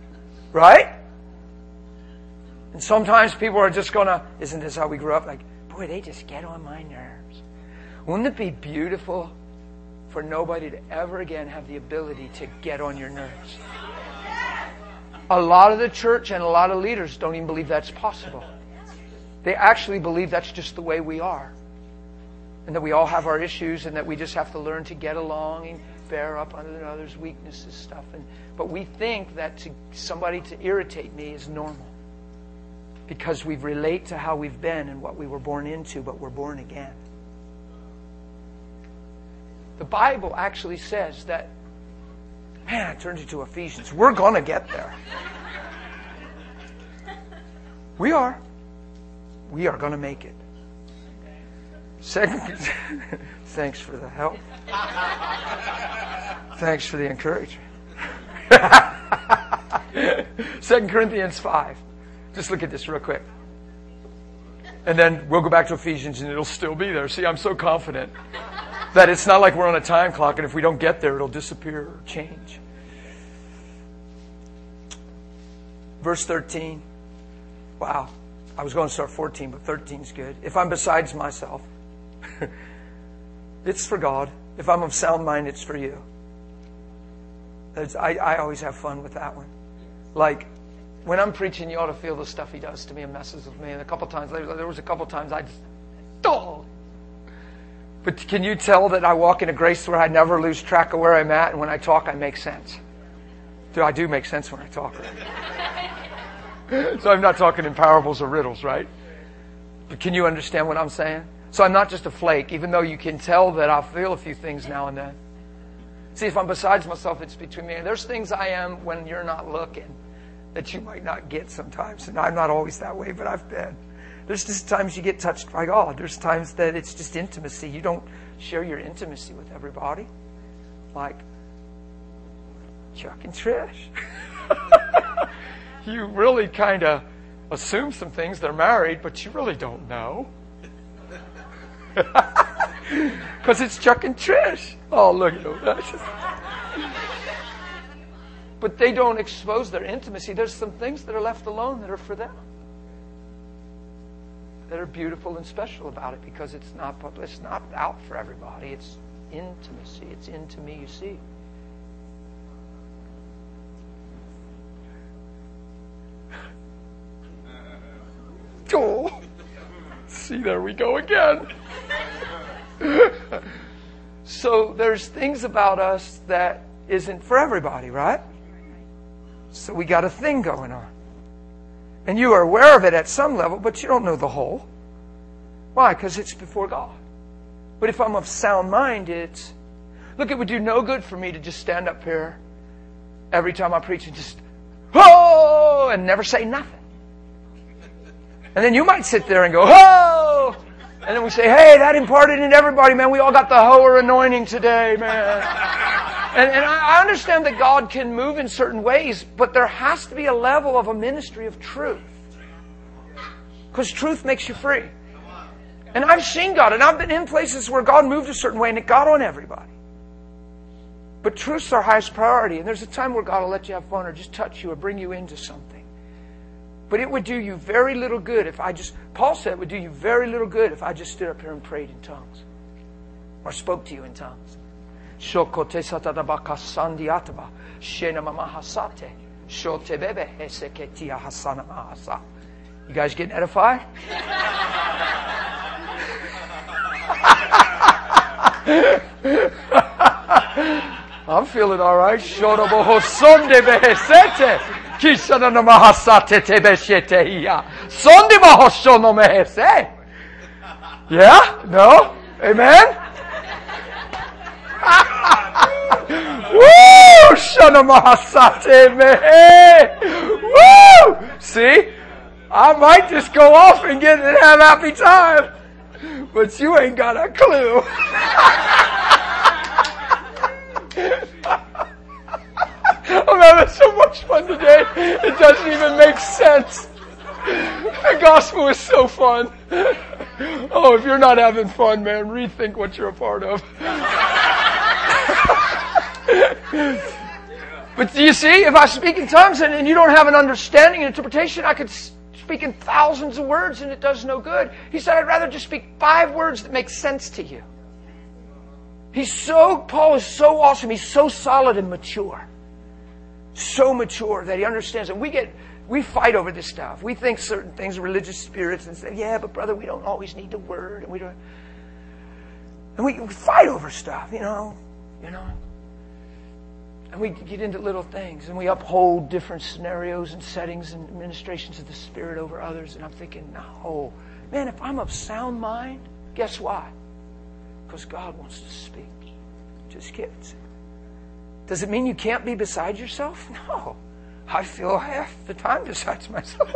right? And sometimes people are just going to, isn't this how we grew up? Like, boy, boy, they just get on my nerves. Wouldn't it be beautiful for nobody to ever again have the ability to get on your nerves? A lot of the church and a lot of leaders don't even believe that's possible. They actually believe that's just the way we are. And that we all have our issues and that we just have to learn to get along and bear up under others' weaknesses stuff. And, but we think that to somebody to irritate me is normal. Because we relate to how we've been and what we were born into, but we're born again. The Bible actually says that, man, it turns you to Ephesians. We're going to get there. We are. We are going to make it. Second, thanks for the help. Thanks for the encouragement. Second Corinthians five. Just look at this real quick. And then we'll go back to Ephesians and it'll still be there. See, I'm so confident that it's not like we're on a time clock and if we don't get there, it'll disappear or change. Verse thirteen. Wow. I was going to start fourteen, but thirteen is good. If I'm besides myself, it's for God. If I'm of sound mind, it's for you. I, I always have fun with that one. Like, when I'm preaching, you ought to feel the stuff he does to me and messes with me. And a couple times later, there was a couple times I just, oh. But can you tell that I walk in a grace where I never lose track of where I'm at, and when I talk, I make sense? Do I do make sense when I talk? So I'm not talking in parables or riddles, right? But can you understand what I'm saying? So I'm not just a flake, even though you can tell that I'll feel a few things now and then. See, if I'm besides myself, it's between me. And there's things I am when you're not looking that you might not get sometimes. And I'm not always that way, but I've been. There's just times you get touched by God. There's times that it's just intimacy. You don't share your intimacy with everybody. Like Chuck and Trish. You really kind of assume some things. They're married, but you really don't know. Because it's Chuck and Trish. Oh, look at them. That's just... But they don't expose their intimacy. There's some things that are left alone that are for them. That are beautiful and special about it because it's not public. It's not out for everybody. It's intimacy. It's into me, you see. Oh, see, there we go again. So there's things about us that isn't for everybody, right? So we got a thing going on. And you are aware of it at some level, but you don't know the whole. Why? Because it's before God. But if I'm of sound mind, it's... Look, it would do no good for me to just stand up here every time I preach and just... Oh! And never say nothing. And then you might sit there and go, oh! And then we say, hey, that imparted in everybody, man. We all got the hoer anointing today, man. And, and I understand that God can move in certain ways, but there has to be a level of a ministry of truth. Because truth makes you free. And I've seen God, and I've been in places where God moved a certain way, and it got on everybody. But truth's our highest priority, and there's a time where God will let you have fun or just touch you or bring you into something. But it would do you very little good if I just... Paul said it would do you very little good if I just stood up here and prayed in tongues. Or spoke to you in tongues. You guys getting edified? I'm feeling all right. Kishana mahasate tebeshete ya. Sonde mahoshono mehese. Yeah? No? Amen? Woo! Shana mahasate mehe. Woo! See? I might just go off and get and have a happy time. But you ain't got a clue. I'm having so much fun today. It doesn't even make sense. The gospel is so fun. Oh, if you're not having fun, man, rethink what you're a part of. But do you see, if I speak in tongues and, and you don't have an understanding and interpretation, I could speaking thousands of words and it does no good. He said, I'd rather just speak five words that make sense to you. He's so, Paul is so awesome. He's so solid and mature. So mature that he understands that we get, we fight over this stuff. We think certain things are religious spirits and say, yeah, but brother, we don't always need the word. And we don't, and we, we fight over stuff, you know, you know. And we get into little things and we uphold different scenarios and settings and administrations of the Spirit over others. And I'm thinking, no, man, if I'm of sound mind, guess why? Because God wants to speak. Just kids. Does it mean you can't be beside yourself? No. I feel half the time besides myself.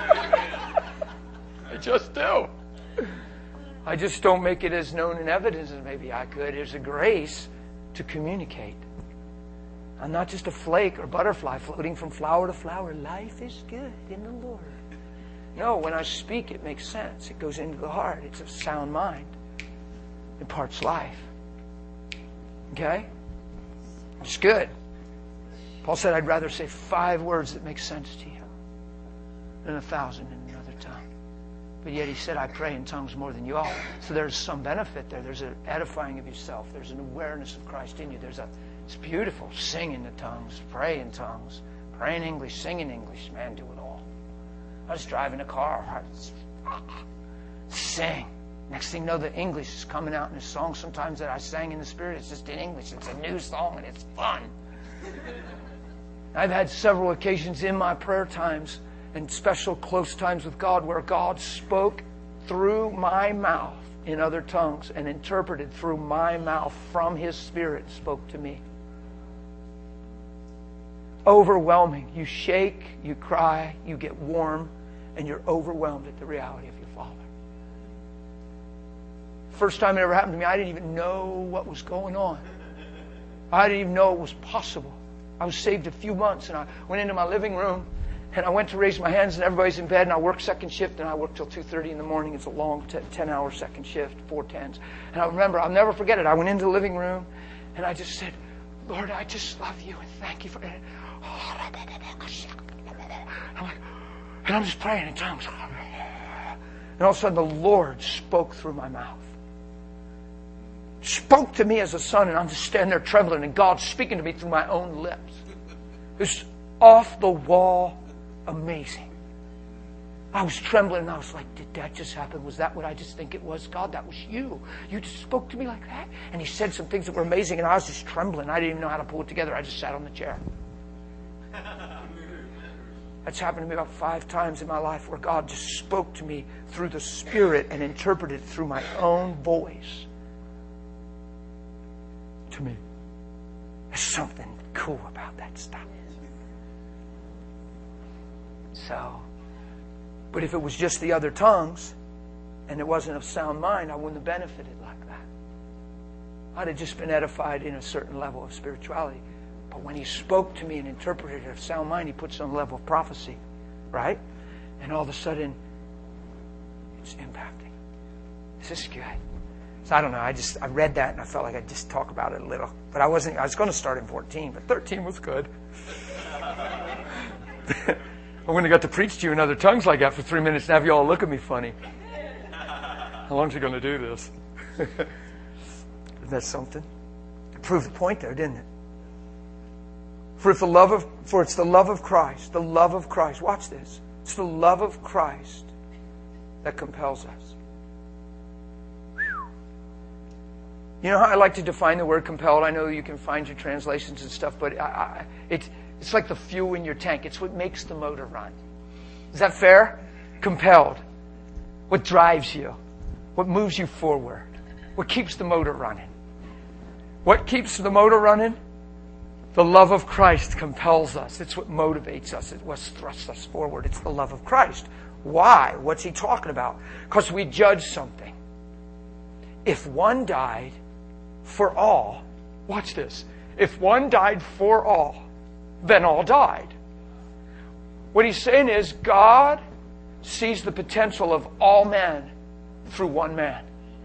I just do. I just don't make it as known and evident as maybe I could. There's a grace to communicate. I'm not just a flake or butterfly floating from flower to flower. Life is good in the Lord. No, when I speak, it makes sense. It goes into the heart. It's a sound mind. It imparts life. Okay? It's good. Paul said, I'd rather say five words that make sense to you than a thousand in another tongue. But yet he said, I pray in tongues more than you all. So there's some benefit there. There's an edifying of yourself. There's an awareness of Christ in you. There's a, it's beautiful. Sing in the tongues. Pray in tongues. Pray in English. Sing in English. Man, do it all. I was driving a car. I was, sing. Next thing you know, the English is coming out in a song sometimes that I sang in the Spirit. It's just in English. It's a new song and it's fun. I've had several occasions in my prayer times and special close times with God where God spoke through my mouth in other tongues and interpreted through my mouth from His Spirit spoke to me. Overwhelming. You shake, you cry, you get warm, and you're overwhelmed at the reality of your Father. First time it ever happened to me, I didn't even know what was going on. I didn't even know it was possible. I was saved a few months, and I went into my living room, and I went to raise my hands, and everybody's in bed, and I work second shift, and I work till two thirty in the morning. It's a long ten-hour second shift, four tens. And I remember, I'll never forget it. I went into the living room, and I just said, Lord, I just love you, and thank you for it. I'm like, and I'm just praying in tongues. And all of a sudden, the Lord spoke through my mouth. Spoke to me as a son, and I'm just standing there trembling, and God's speaking to me through my own lips. It's off the wall amazing. I was trembling, and I was like, did that just happen? Was that what I just think it was? God, that was you. You just spoke to me like that? And He said some things that were amazing, and I was just trembling. I didn't even know how to pull it together. I just sat on the chair. That's happened to me about five times in my life where God just spoke to me through the Spirit and interpreted it through my own voice. To me. There's something cool about that stuff. So, but if it was just the other tongues and it wasn't of sound mind, I wouldn't have benefited like that. I'd have just been edified in a certain level of spirituality. But when He spoke to me and interpreted it of sound mind, He puts on a level of prophecy, right? And all of a sudden, it's impacting. This is good. So I don't know. I just I read that and I felt like I'd just talk about it a little. But I wasn't. I was going to start in fourteen, but thirteen was good. I wouldn't have got to preach to you in other tongues like that for three minutes and have you all look at me funny. How long is he going to do this? Isn't that something? It proved the point there, didn't it? For if the love of for it's the love of Christ, the love of Christ. Watch this. It's the love of Christ that compels us. You know how I like to define the word compelled? I know you can find your translations and stuff, but I, I, it's it's like the fuel in your tank. It's what makes the motor run. Is that fair? Compelled. What drives you? What moves you forward? What keeps the motor running? What keeps the motor running? The love of Christ compels us. It's what motivates us. It's what thrusts us forward. It's the love of Christ. Why? What's he talking about? Because we judge something. If one died for all, watch this. If one died for all, then all died. What he's saying is God sees the potential of all men through one man.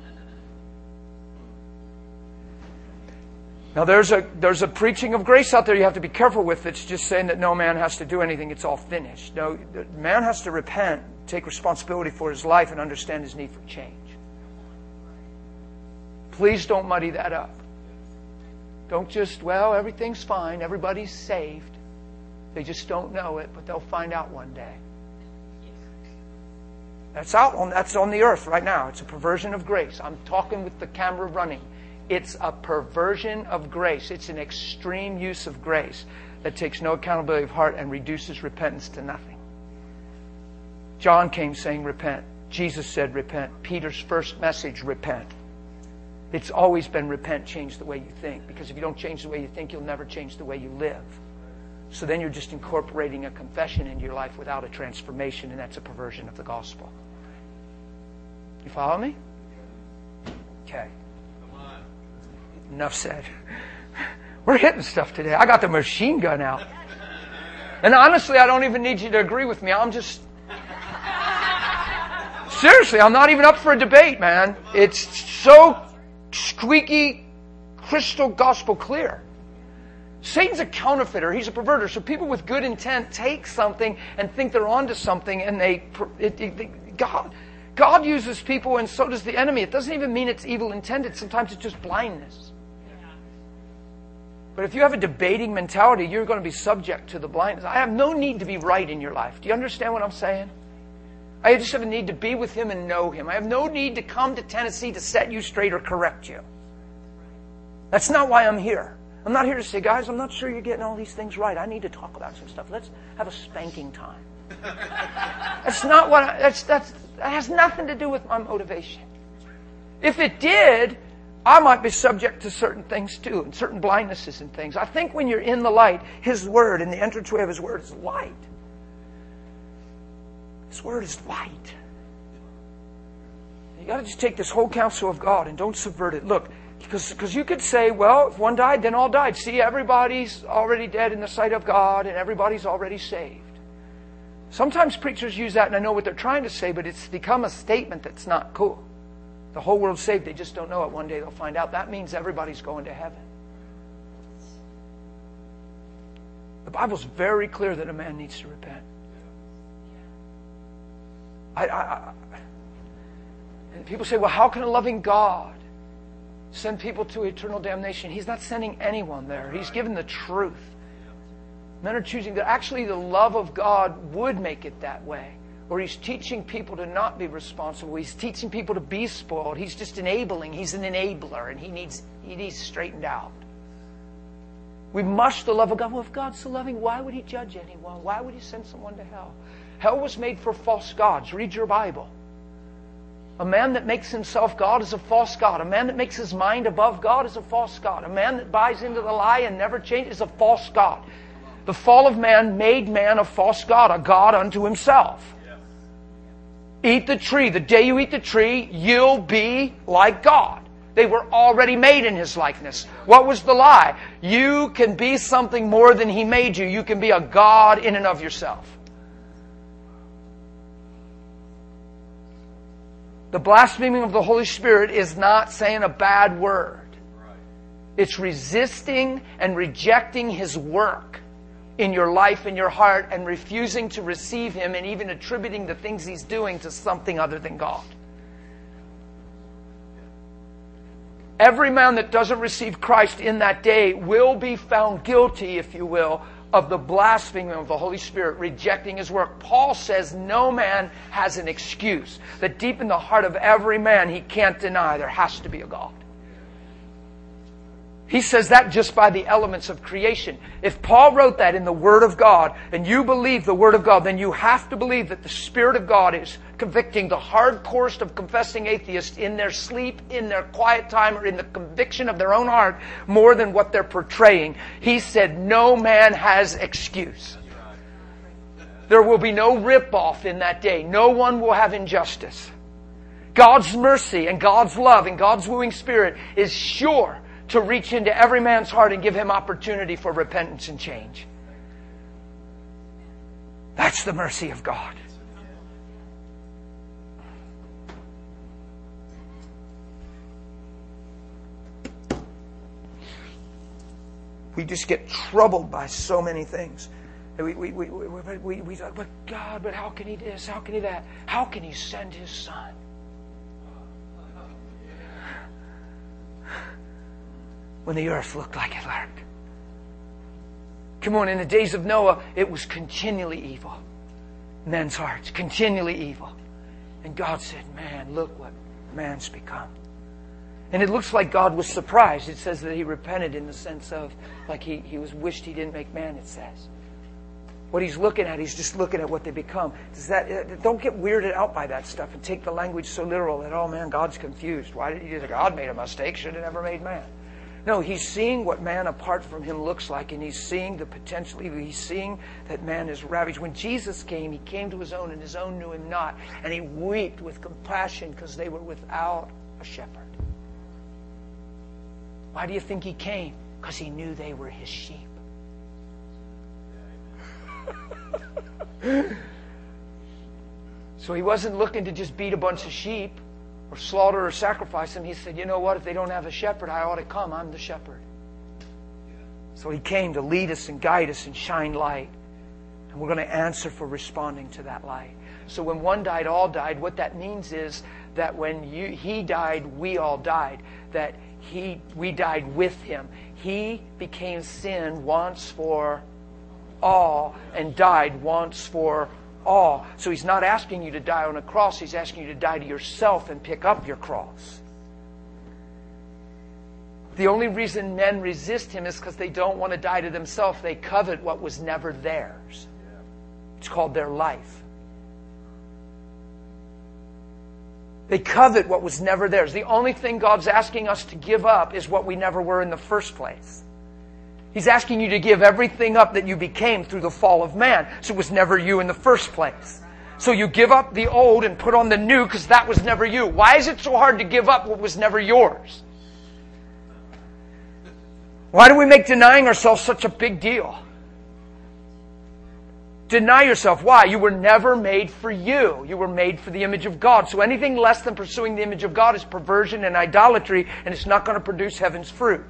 Now there's a there's a preaching of grace out there you have to be careful with. It's just saying that no man has to do anything. It's all finished. No, man has to repent, take responsibility for his life and understand his need for change. Please don't muddy that up. Don't just, well, everything's fine, everybody's saved. They just don't know it, but they'll find out one day. That's out on, that's on the earth right now. It's a perversion of grace. I'm talking with the camera running. It's a perversion of grace. It's an extreme use of grace that takes no accountability of heart and reduces repentance to nothing. John came saying, repent. Jesus said, repent. Peter's first message, repent. It's always been repent, change the way you think. Because if you don't change the way you think, you'll never change the way you live. So then you're just incorporating a confession into your life without a transformation, and that's a perversion of the gospel. You follow me? Okay. Enough said. We're hitting stuff today. I got the machine gun out. And honestly, I don't even need you to agree with me. I'm just... Seriously, I'm not even up for a debate, man. It's so squeaky, crystal gospel clear. Satan's a counterfeiter. He's a perverter. So people with good intent take something and think they're onto something, and they... It, it, it, God... God uses people, and so does the enemy. It doesn't even mean it's evil intended. Sometimes it's just blindness. But if you have a debating mentality, you're going to be subject to the blindness. I have no need to be right in your life. Do you understand what I'm saying? I just have a need to be with Him and know Him. I have no need to come to Tennessee to set you straight or correct you. That's not why I'm here. I'm not here to say, guys, I'm not sure you're getting all these things right. I need to talk about some stuff. Let's have a spanking time. That's not what I, that's, that's, that has nothing to do with my motivation. If it did, I might be subject to certain things too, and certain blindnesses and things. I think when you're in the light, His Word and the entranceway of His Word is light. His Word is light. You got to just take this whole counsel of God and don't subvert it. Look, because because you could say, well, if one died, then all died. See, everybody's already dead in the sight of God, and everybody's already saved. Sometimes preachers use that, and I know what they're trying to say, but it's become a statement that's not cool. The whole world's saved, they just don't know it. One day they'll find out. That means everybody's going to heaven. The Bible's very clear that a man needs to repent. I, I, I, and people say, well, how can a loving God send people to eternal damnation? He's not sending anyone there. He's given the truth. Men are choosing that actually the love of God would make it that way. Or He's teaching people to not be responsible. He's teaching people to be spoiled. He's just enabling. He's an enabler, and he needs he needs straightened out. We mush the love of God. Well, if God's so loving, why would He judge anyone? Why would He send someone to hell? Hell was made for false gods. Read your Bible. A man that makes himself God is a false god. A man that makes his mind above God is a false god. A man that buys into the lie and never changes is a false god. The fall of man made man a false god, a god unto himself. Eat the tree. The day you eat the tree, you'll be like God. They were already made in His likeness. What was the lie? You can be something more than He made you. You can be a God in and of yourself. The blaspheming of the Holy Spirit is not saying a bad word. It's resisting and rejecting His work in your life and your heart and refusing to receive Him and even attributing the things He's doing to something other than God. Every man that doesn't receive Christ in that day will be found guilty, if you will, of the blaspheming of the Holy Spirit, rejecting His work. Paul says no man has an excuse. That deep in the heart of every man he can't deny there has to be a God. He says that just by the elements of creation. If Paul wrote that in the Word of God, and you believe the Word of God, then you have to believe that the Spirit of God is convicting the hardcorest of confessing atheists in their sleep, in their quiet time, or in the conviction of their own heart more than what they're portraying. He said, no man has excuse. There will be no rip-off in that day. No one will have injustice. God's mercy and God's love and God's wooing Spirit is sure to reach into every man's heart and give him opportunity for repentance and change. That's the mercy of God. We just get troubled by so many things. We, we, we, we, we, we, we thought, but God, but how can He this? How can He that? How can He send His Son? When the earth looked like it lurked. Come on, in the days of Noah, it was continually evil. Men's hearts, continually evil. And God said, man, look what man's become. And it looks like God was surprised. It says that He repented in the sense of, like he, he was wished He didn't make man, it says. What He's looking at, He's just looking at what they become. Does that, don't get weirded out by that stuff and take the language so literal that, oh man, God's confused. Why did He do that? God made a mistake, should have never made man. No, He's seeing what man apart from Him looks like, and He's seeing the potential. He's seeing that man is ravaged. When Jesus came, He came to His own, and His own knew Him not. And He wept with compassion because they were without a shepherd. Why do you think He came? Because He knew they were His sheep. So He wasn't looking to just beat a bunch of sheep or slaughter or sacrifice them. He said, you know what? If they don't have a shepherd, I ought to come. I'm the shepherd. So He came to lead us and guide us and shine light. And we're going to answer for responding to that light. So when one died, all died. What that means is that when you, He died, we all died. That he, we died with Him. He became sin once for all and died once for all. So He's not asking you to die on a cross. He's asking you to die to yourself and pick up your cross. The only reason men resist Him is because they don't want to die to themselves. They covet what was never theirs. It's called their life. They covet what was never theirs. The only thing God's asking us to give up is what we never were in the first place. He's asking you to give everything up that you became through the fall of man. So it was never you in the first place. So you give up the old and put on the new because that was never you. Why is it so hard to give up what was never yours? Why do we make denying ourselves such a big deal? Deny yourself. Why? You were never made for you. You were made for the image of God. So anything less than pursuing the image of God is perversion and idolatry, and it's not going to produce heaven's fruit.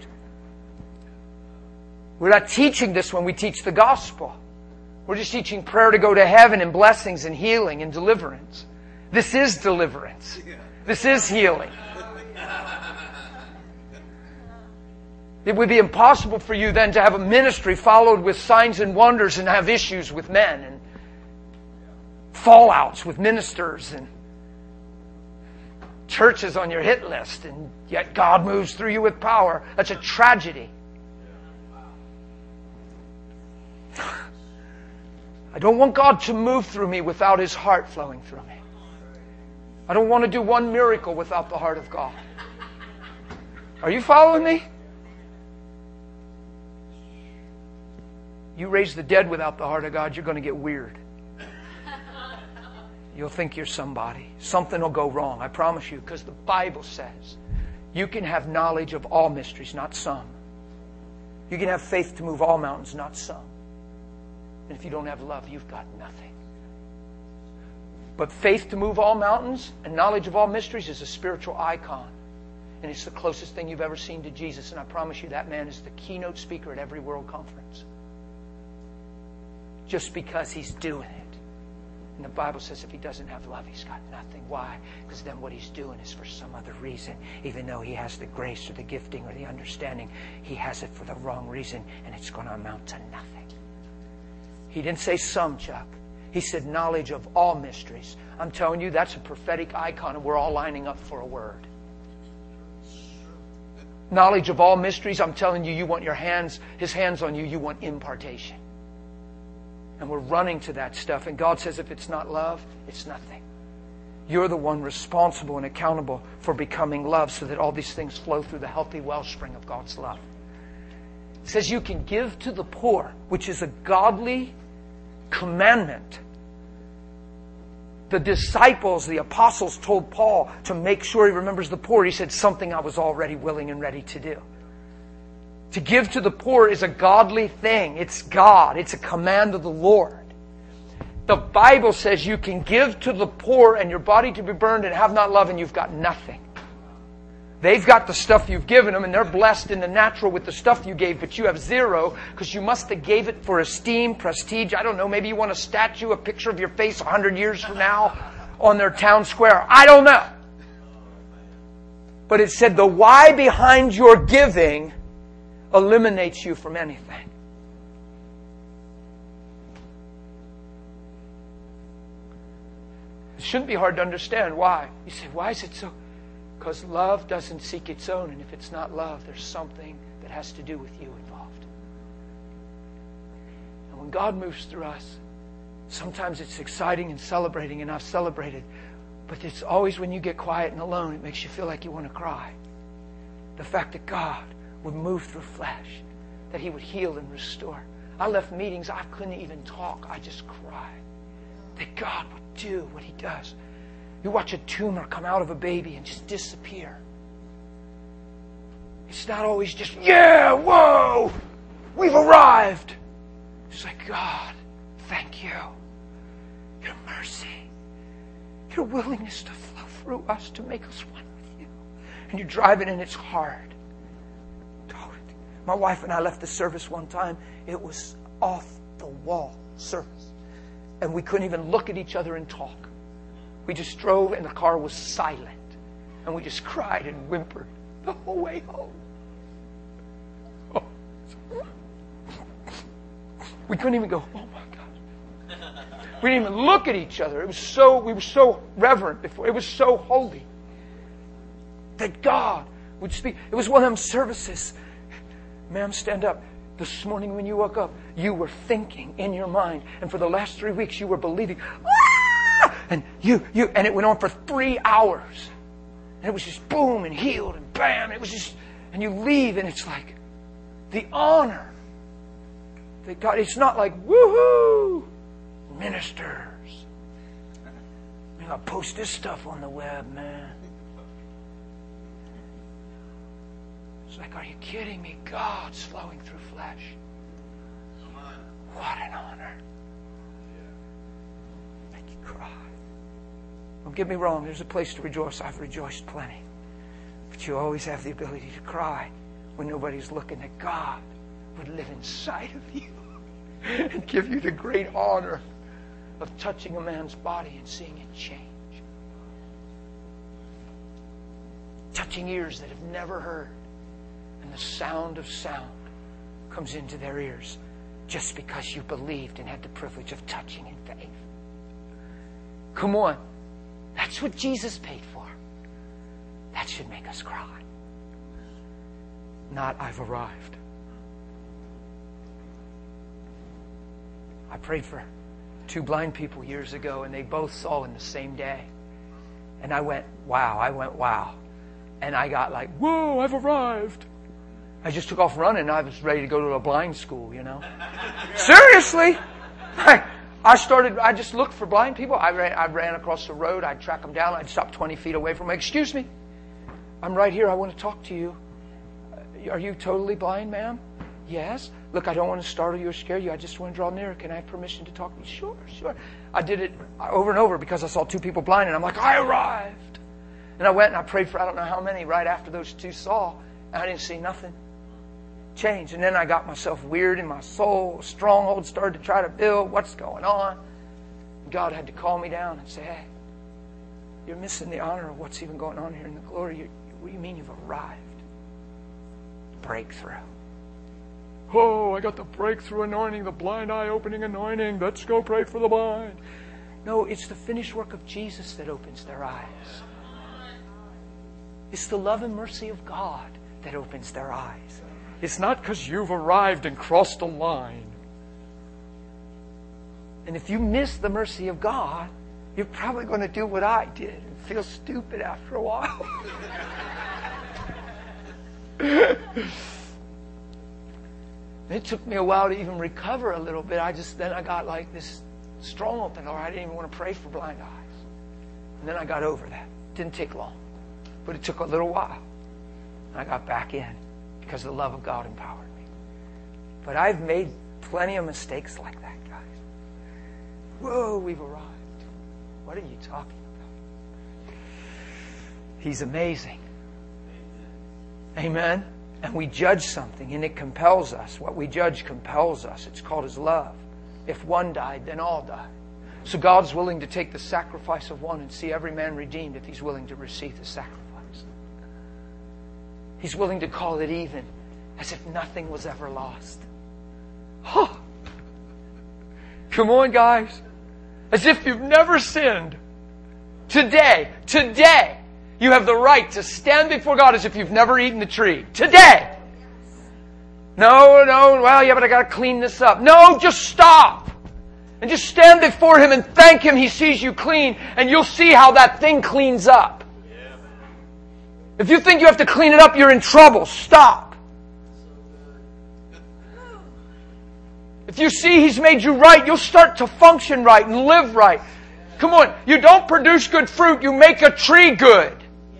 We're not teaching this when we teach the gospel. We're just teaching prayer to go to heaven and blessings and healing and deliverance. This is deliverance. This is healing. It would be impossible for you then to have a ministry followed with signs and wonders and have issues with men and fallouts with ministers and churches on your hit list, and yet God moves through you with power. That's a tragedy. I don't want God to move through me without His heart flowing through me. I don't want to do one miracle without the heart of God. Are you following me? You raise the dead without the heart of God, you're going to get weird. You'll think you're somebody. Something will go wrong, I promise you, because the Bible says you can have knowledge of all mysteries, not some. You can have faith to move all mountains, not some. And if you don't have love, you've got nothing. But faith to move all mountains and knowledge of all mysteries is a spiritual icon. And it's the closest thing you've ever seen to Jesus. And I promise you that man is the keynote speaker at every world conference. Just because he's doing it. And the Bible says if he doesn't have love, he's got nothing. Why? Because then what he's doing is for some other reason. Even though he has the grace or the gifting or the understanding, he has it for the wrong reason. And it's going to amount to nothing. He didn't say some, Chuck. He said knowledge of all mysteries. I'm telling you, that's a prophetic icon, and we're all lining up for a word. Knowledge of all mysteries, I'm telling you, you want your hands, His hands on you, you want impartation. And we're running to that stuff. And God says if it's not love, it's nothing. You're the one responsible and accountable for becoming love so that all these things flow through the healthy wellspring of God's love. It says you can give to the poor, which is a godly commandment. The disciples, the apostles told Paul to make sure he remembers the poor. He said, something I was already willing and ready to do. To give to the poor is a godly thing. It's God. It's a command of the Lord. The Bible says you can give to the poor and your body to be burned and have not love, and you've got nothing. They've got the stuff you've given them, and they're blessed in the natural with the stuff you gave, but you have zero because you must have gave it for esteem, prestige. I don't know, maybe you want a statue, a picture of your face a hundred years from now on their town square. I don't know. But it said the why behind your giving eliminates you from anything. It shouldn't be hard to understand why. You say, why is it so? Because love doesn't seek its own, and if it's not love, there's something that has to do with you involved. And when God moves through us, sometimes it's exciting and celebrating, and I've celebrated, but it's always when you get quiet and alone, it makes you feel like you want to cry. The fact that God would move through flesh, that He would heal and restore. I left meetings, I couldn't even talk, I just cried. That God would do what He does. You watch a tumor come out of a baby and just disappear. It's not always just, yeah, whoa, we've arrived. It's like, God, thank you. Your mercy, your willingness to flow through us to make us one with you. And you're driving and it's hard. My wife and I left the service one time. It was off the wall service. And we couldn't even look at each other and talk. We just drove and the car was silent. And we just cried and whimpered the whole way home. Oh. We couldn't even go, oh my God. We didn't even look at each other. It was so, we were so reverent before. It was so holy. That God would speak. It was one of them services. Ma'am, stand up. This morning when you woke up, you were thinking in your mind. And for the last three weeks, you were believing. Ah! And you, you, and it went on for three hours. And it was just boom and healed and bam. It was just, and you leave and it's like the honor that God, it's not like, woohoo, ministers. I gotta post this stuff on the web, man. It's like, are you kidding me? God's flowing through flesh. What an honor. Make you cry. Don't get me wrong, there's a place to rejoice. I've rejoiced plenty. But you always have the ability to cry when nobody's looking, that God would live inside of you and give you the great honor of touching a man's body and seeing it change. Touching ears that have never heard. And the sound of sound comes into their ears just because you believed and had the privilege of touching in faith. Come on. That's what Jesus paid for. That should make us cry. Not, I've arrived. I prayed for two blind people years ago, and they both saw in the same day. And I went, wow. I went, wow. And I got like, whoa, I've arrived. I just took off running. I was ready to go to a blind school, you know. Seriously. I, I started, I just looked for blind people. I ran, I ran across the road. I'd track them down. I'd stop twenty feet away from them. Excuse me. I'm right here. I want to talk to you. Are you totally blind, ma'am? Yes. Look, I don't want to startle you or scare you. I just want to draw near. Can I have permission to talk to you? Sure, sure. I did it over and over because I saw two people blind, and I'm like, I arrived. And I went and I prayed for I don't know how many right after those two saw, and I didn't see nothing change. And then I got myself weird in my soul. A stronghold started to try to build. What's going on? God had to call me down and say, hey, you're missing the honor of what's even going on here in the glory. You, what do you mean you've arrived? Breakthrough. Oh, I got the breakthrough anointing, the blind eye opening anointing. Let's go pray for the blind. No, it's the finished work of Jesus that opens their eyes. It's the love and mercy of God that opens their eyes. It's not because you've arrived and crossed a line. And if you miss the mercy of God, you're probably going to do what I did and feel stupid after a while. It took me a while to even recover a little bit. I just, then I got like this stronghold thing, or I didn't even want to pray for blind eyes. And then I got over that. It didn't take long. But it took a little while. I got back in because the love of God empowered me. But I've made plenty of mistakes like that, guys. Whoa, we've arrived. What are you talking about? He's amazing. Amen? And we judge something, and it compels us. What we judge compels us. It's called His love. If one died, then all died. So God's willing to take the sacrifice of one and see every man redeemed if he's willing to receive the sacrifice. He's willing to call it even, as if nothing was ever lost. Oh. Come on, guys. As if you've never sinned. Today, today, you have the right to stand before God as if you've never eaten the tree. Today. No, no, well, yeah, but I got to clean this up. No, just stop. And just stand before Him and thank Him He sees you clean, and you'll see how that thing cleans up. If you think you have to clean it up, you're in trouble. Stop. If you see He's made you right, you'll start to function right and live right. Come on, you don't produce good fruit, you make a tree good.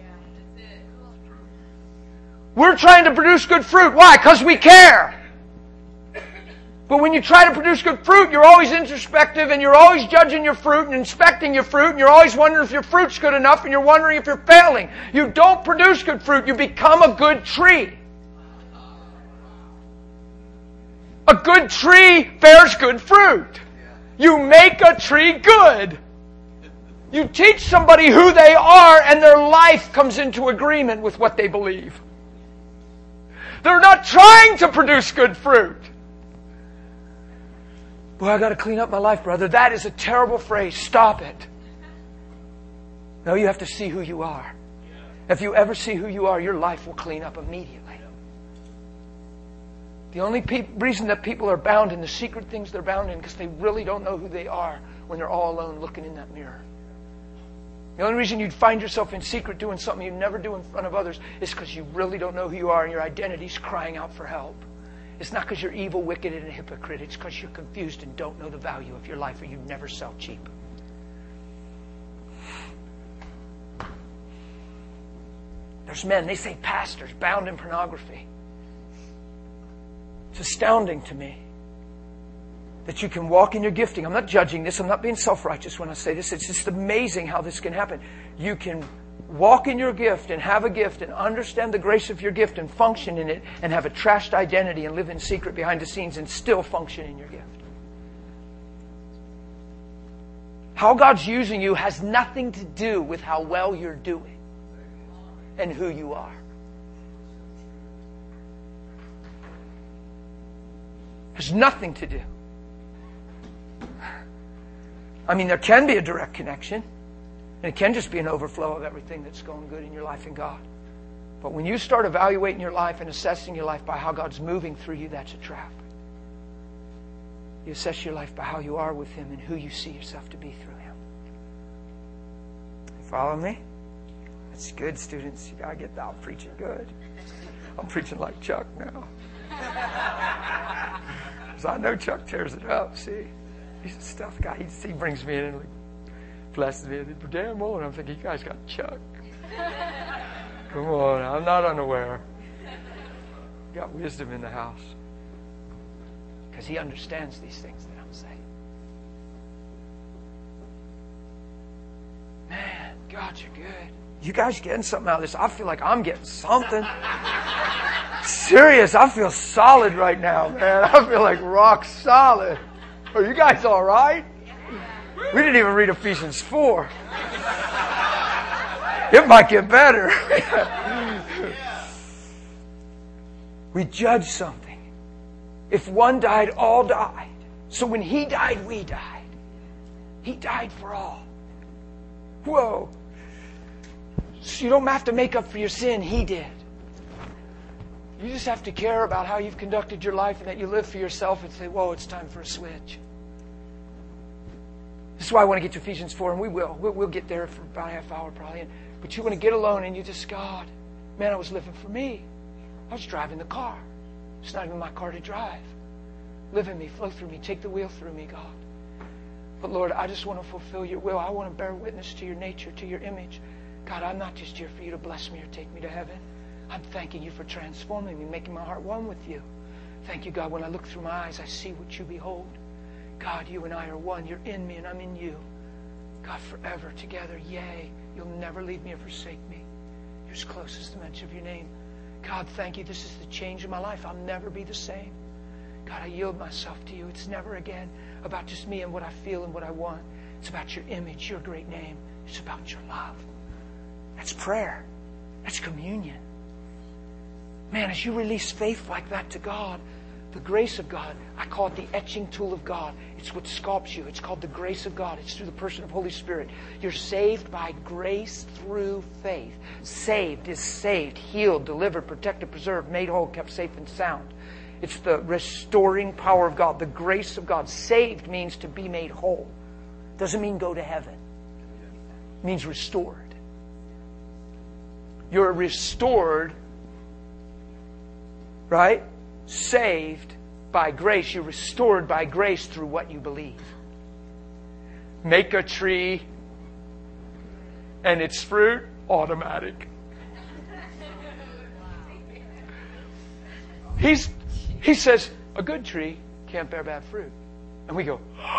We're trying to produce good fruit. Why? Because we care. But when you try to produce good fruit, you're always introspective and you're always judging your fruit and inspecting your fruit and you're always wondering if your fruit's good enough and you're wondering if you're failing. You don't produce good fruit. You become a good tree. A good tree bears good fruit. You make a tree good. You teach somebody who they are and their life comes into agreement with what they believe. They're not trying to produce good fruit. Boy, I got to clean up my life, brother. That is a terrible phrase. Stop it. No, you have to see who you are. If you ever see who you are, your life will clean up immediately. The only pe- reason that people are bound in the secret things they're bound in because they really don't know who they are when they're all alone looking in that mirror. The only reason you'd find yourself in secret doing something you never do in front of others is because you really don't know who you are and your identity's crying out for help. It's not because you're evil, wicked, and a hypocrite. It's because you're confused and don't know the value of your life or you never sell cheap. There's men, they say pastors, bound in pornography. It's astounding to me that you can walk in your gifting. I'm not judging this. I'm not being self-righteous when I say this. It's just amazing how this can happen. You can walk in your gift and have a gift and understand the grace of your gift and function in it and have a trashed identity and live in secret behind the scenes and still function in your gift. How God's using you has nothing to do with how well you're doing and who you are. Has nothing to do. I mean, there can be a direct connection. And it can just be an overflow of everything that's going good in your life in God. But when you start evaluating your life and assessing your life by how God's moving through you, that's a trap. You assess your life by how you are with Him and who you see yourself to be through Him. Follow me? That's good, students. You gotta get that. I'm preaching good. I'm preaching like Chuck now. Because I know Chuck tears it up, see? He's a stuff guy. He, he brings me in and like, blesses me. Damn well, I'm thinking, you guys got Chuck. Come on, I'm not unaware. You got wisdom in the house. Because he understands these things that I'm saying. Man, God, you're good. You guys getting something out of this? I feel like I'm getting something. Serious, I feel solid right now, man. I feel like rock solid. Are you guys all right? We didn't even read Ephesians four. It might get better. We judge something. If one died, all died. So when He died, we died. He died for all. Whoa. So you don't have to make up for your sin. He did. You just have to care about how you've conducted your life and that you live for yourself and say, whoa, it's time for a switch. This is why I want to get to Ephesians four, and we will. We'll, we'll get there for about a half hour probably. But you want to get alone and you just, God, man, I was living for me. I was driving the car. It's not even my car to drive. Live in me, flow through me, take the wheel through me, God. But Lord, I just want to fulfill your will. I want to bear witness to your nature, to your image. God, I'm not just here for you to bless me or take me to heaven. I'm thanking you for transforming me, making my heart one with you. Thank you, God, when I look through my eyes, I see what you behold. God, you and I are one. You're in me and I'm in you. God, forever together, yea. You'll never leave me or forsake me. You're as close as the mention of your name. God, thank you. This is the change in my life. I'll never be the same. God, I yield myself to you. It's never again about just me and what I feel and what I want. It's about your image, your great name. It's about your love. That's prayer. That's communion. Man, as you release faith like that to God, the grace of God, I call it the etching tool of God. It's what sculpts you. It's called the grace of God. It's through the person of Holy Spirit. You're saved by grace through faith. Saved is saved, healed, delivered, protected, preserved, made whole, kept safe and sound. It's the restoring power of God, the grace of God. Saved means to be made whole. Doesn't mean go to heaven. It means restored. You're restored, right? Saved by grace. You're restored by grace through what you believe. Make a tree and its fruit, automatic. He's, he says, a good tree can't bear bad fruit. And we go,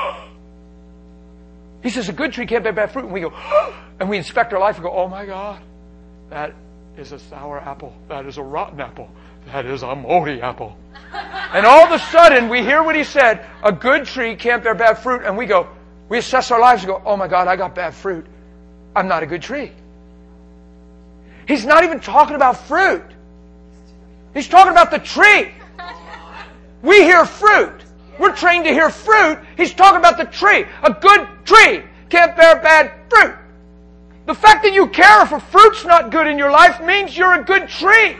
he says, a good tree can't bear bad fruit. And we go, and we inspect our life and go, oh my God, that is a sour apple. That is a rotten apple. That is a moldy apple. And all of a sudden, we hear what he said, a good tree can't bear bad fruit. And we go, we assess our lives and go, oh my God, I got bad fruit. I'm not a good tree. He's not even talking about fruit. He's talking about the tree. We hear fruit. We're trained to hear fruit. He's talking about the tree. A good tree can't bear bad fruit. The fact that you care if a fruit's not good in your life means you're a good tree.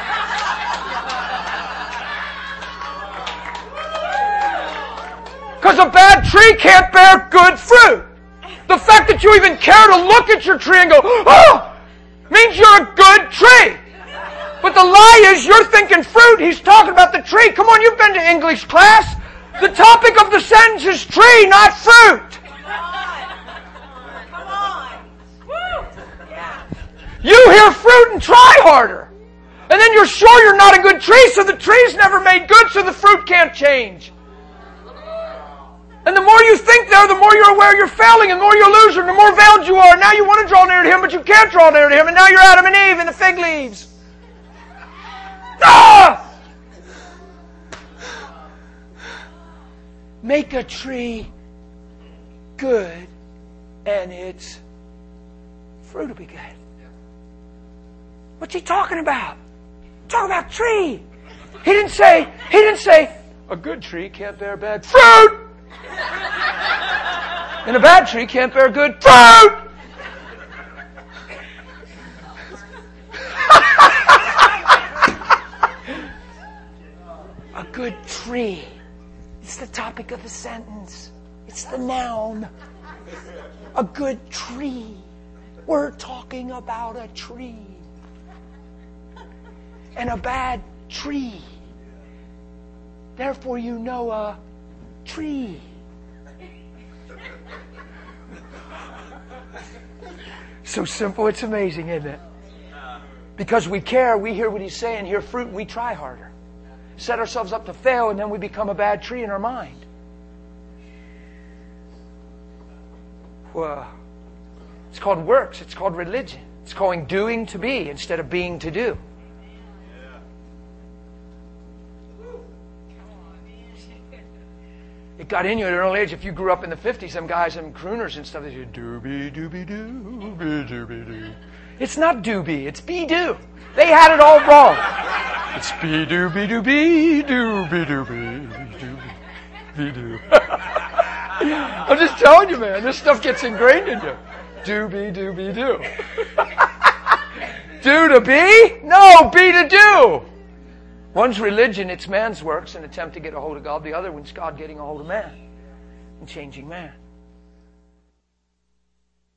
Because a bad tree can't bear good fruit. The fact that you even care to look at your tree and go, oh, means you're a good tree. But the lie is you're thinking fruit. He's talking about the tree. Come on, you've been to English class. The topic of the sentence is tree, not fruit. Come on. Woo. Yeah. You hear fruit and try harder. And then you're sure you're not a good tree, so the tree's never made good, so the fruit can't change. And the more you think there, the more you're aware you're failing, and the more you're a loser, and the more veiled you are. Now you want to draw near to Him, but you can't draw near to Him, and now you're Adam and Eve in the fig leaves. Ah! Make a tree good, and its fruit will be good. What's he talking about? Talking about tree. He didn't say, he didn't say, a good tree can't bear bad fruit. And a bad tree can't bear good fruit. A good tree. It's the topic of the sentence. It's the noun. A good tree. We're talking about a tree. And a bad tree. Therefore you know a tree. So simple, it's amazing, isn't it? Because we care, we hear what he's saying, hear fruit, we try harder. Set ourselves up to fail, and then we become a bad tree in our mind. Well, it's called works. It's called religion. It's calling doing to be instead of being to do. It got in you at an early age. If you grew up in the fifties, some guys and crooners and stuff, they say, doobie, doobie, doobie, doobie, doo. It's not doobie, it's be-do. They had it all wrong. It's be-doobie, doobie, doobie, doobie, doobie, be-do. I'm just telling you, man, this stuff gets ingrained in you. Doobie, doobie, do. Do to be? No, be to do. One's religion, it's man's works, an attempt to get a hold of God. The other one's God getting a hold of man and changing man.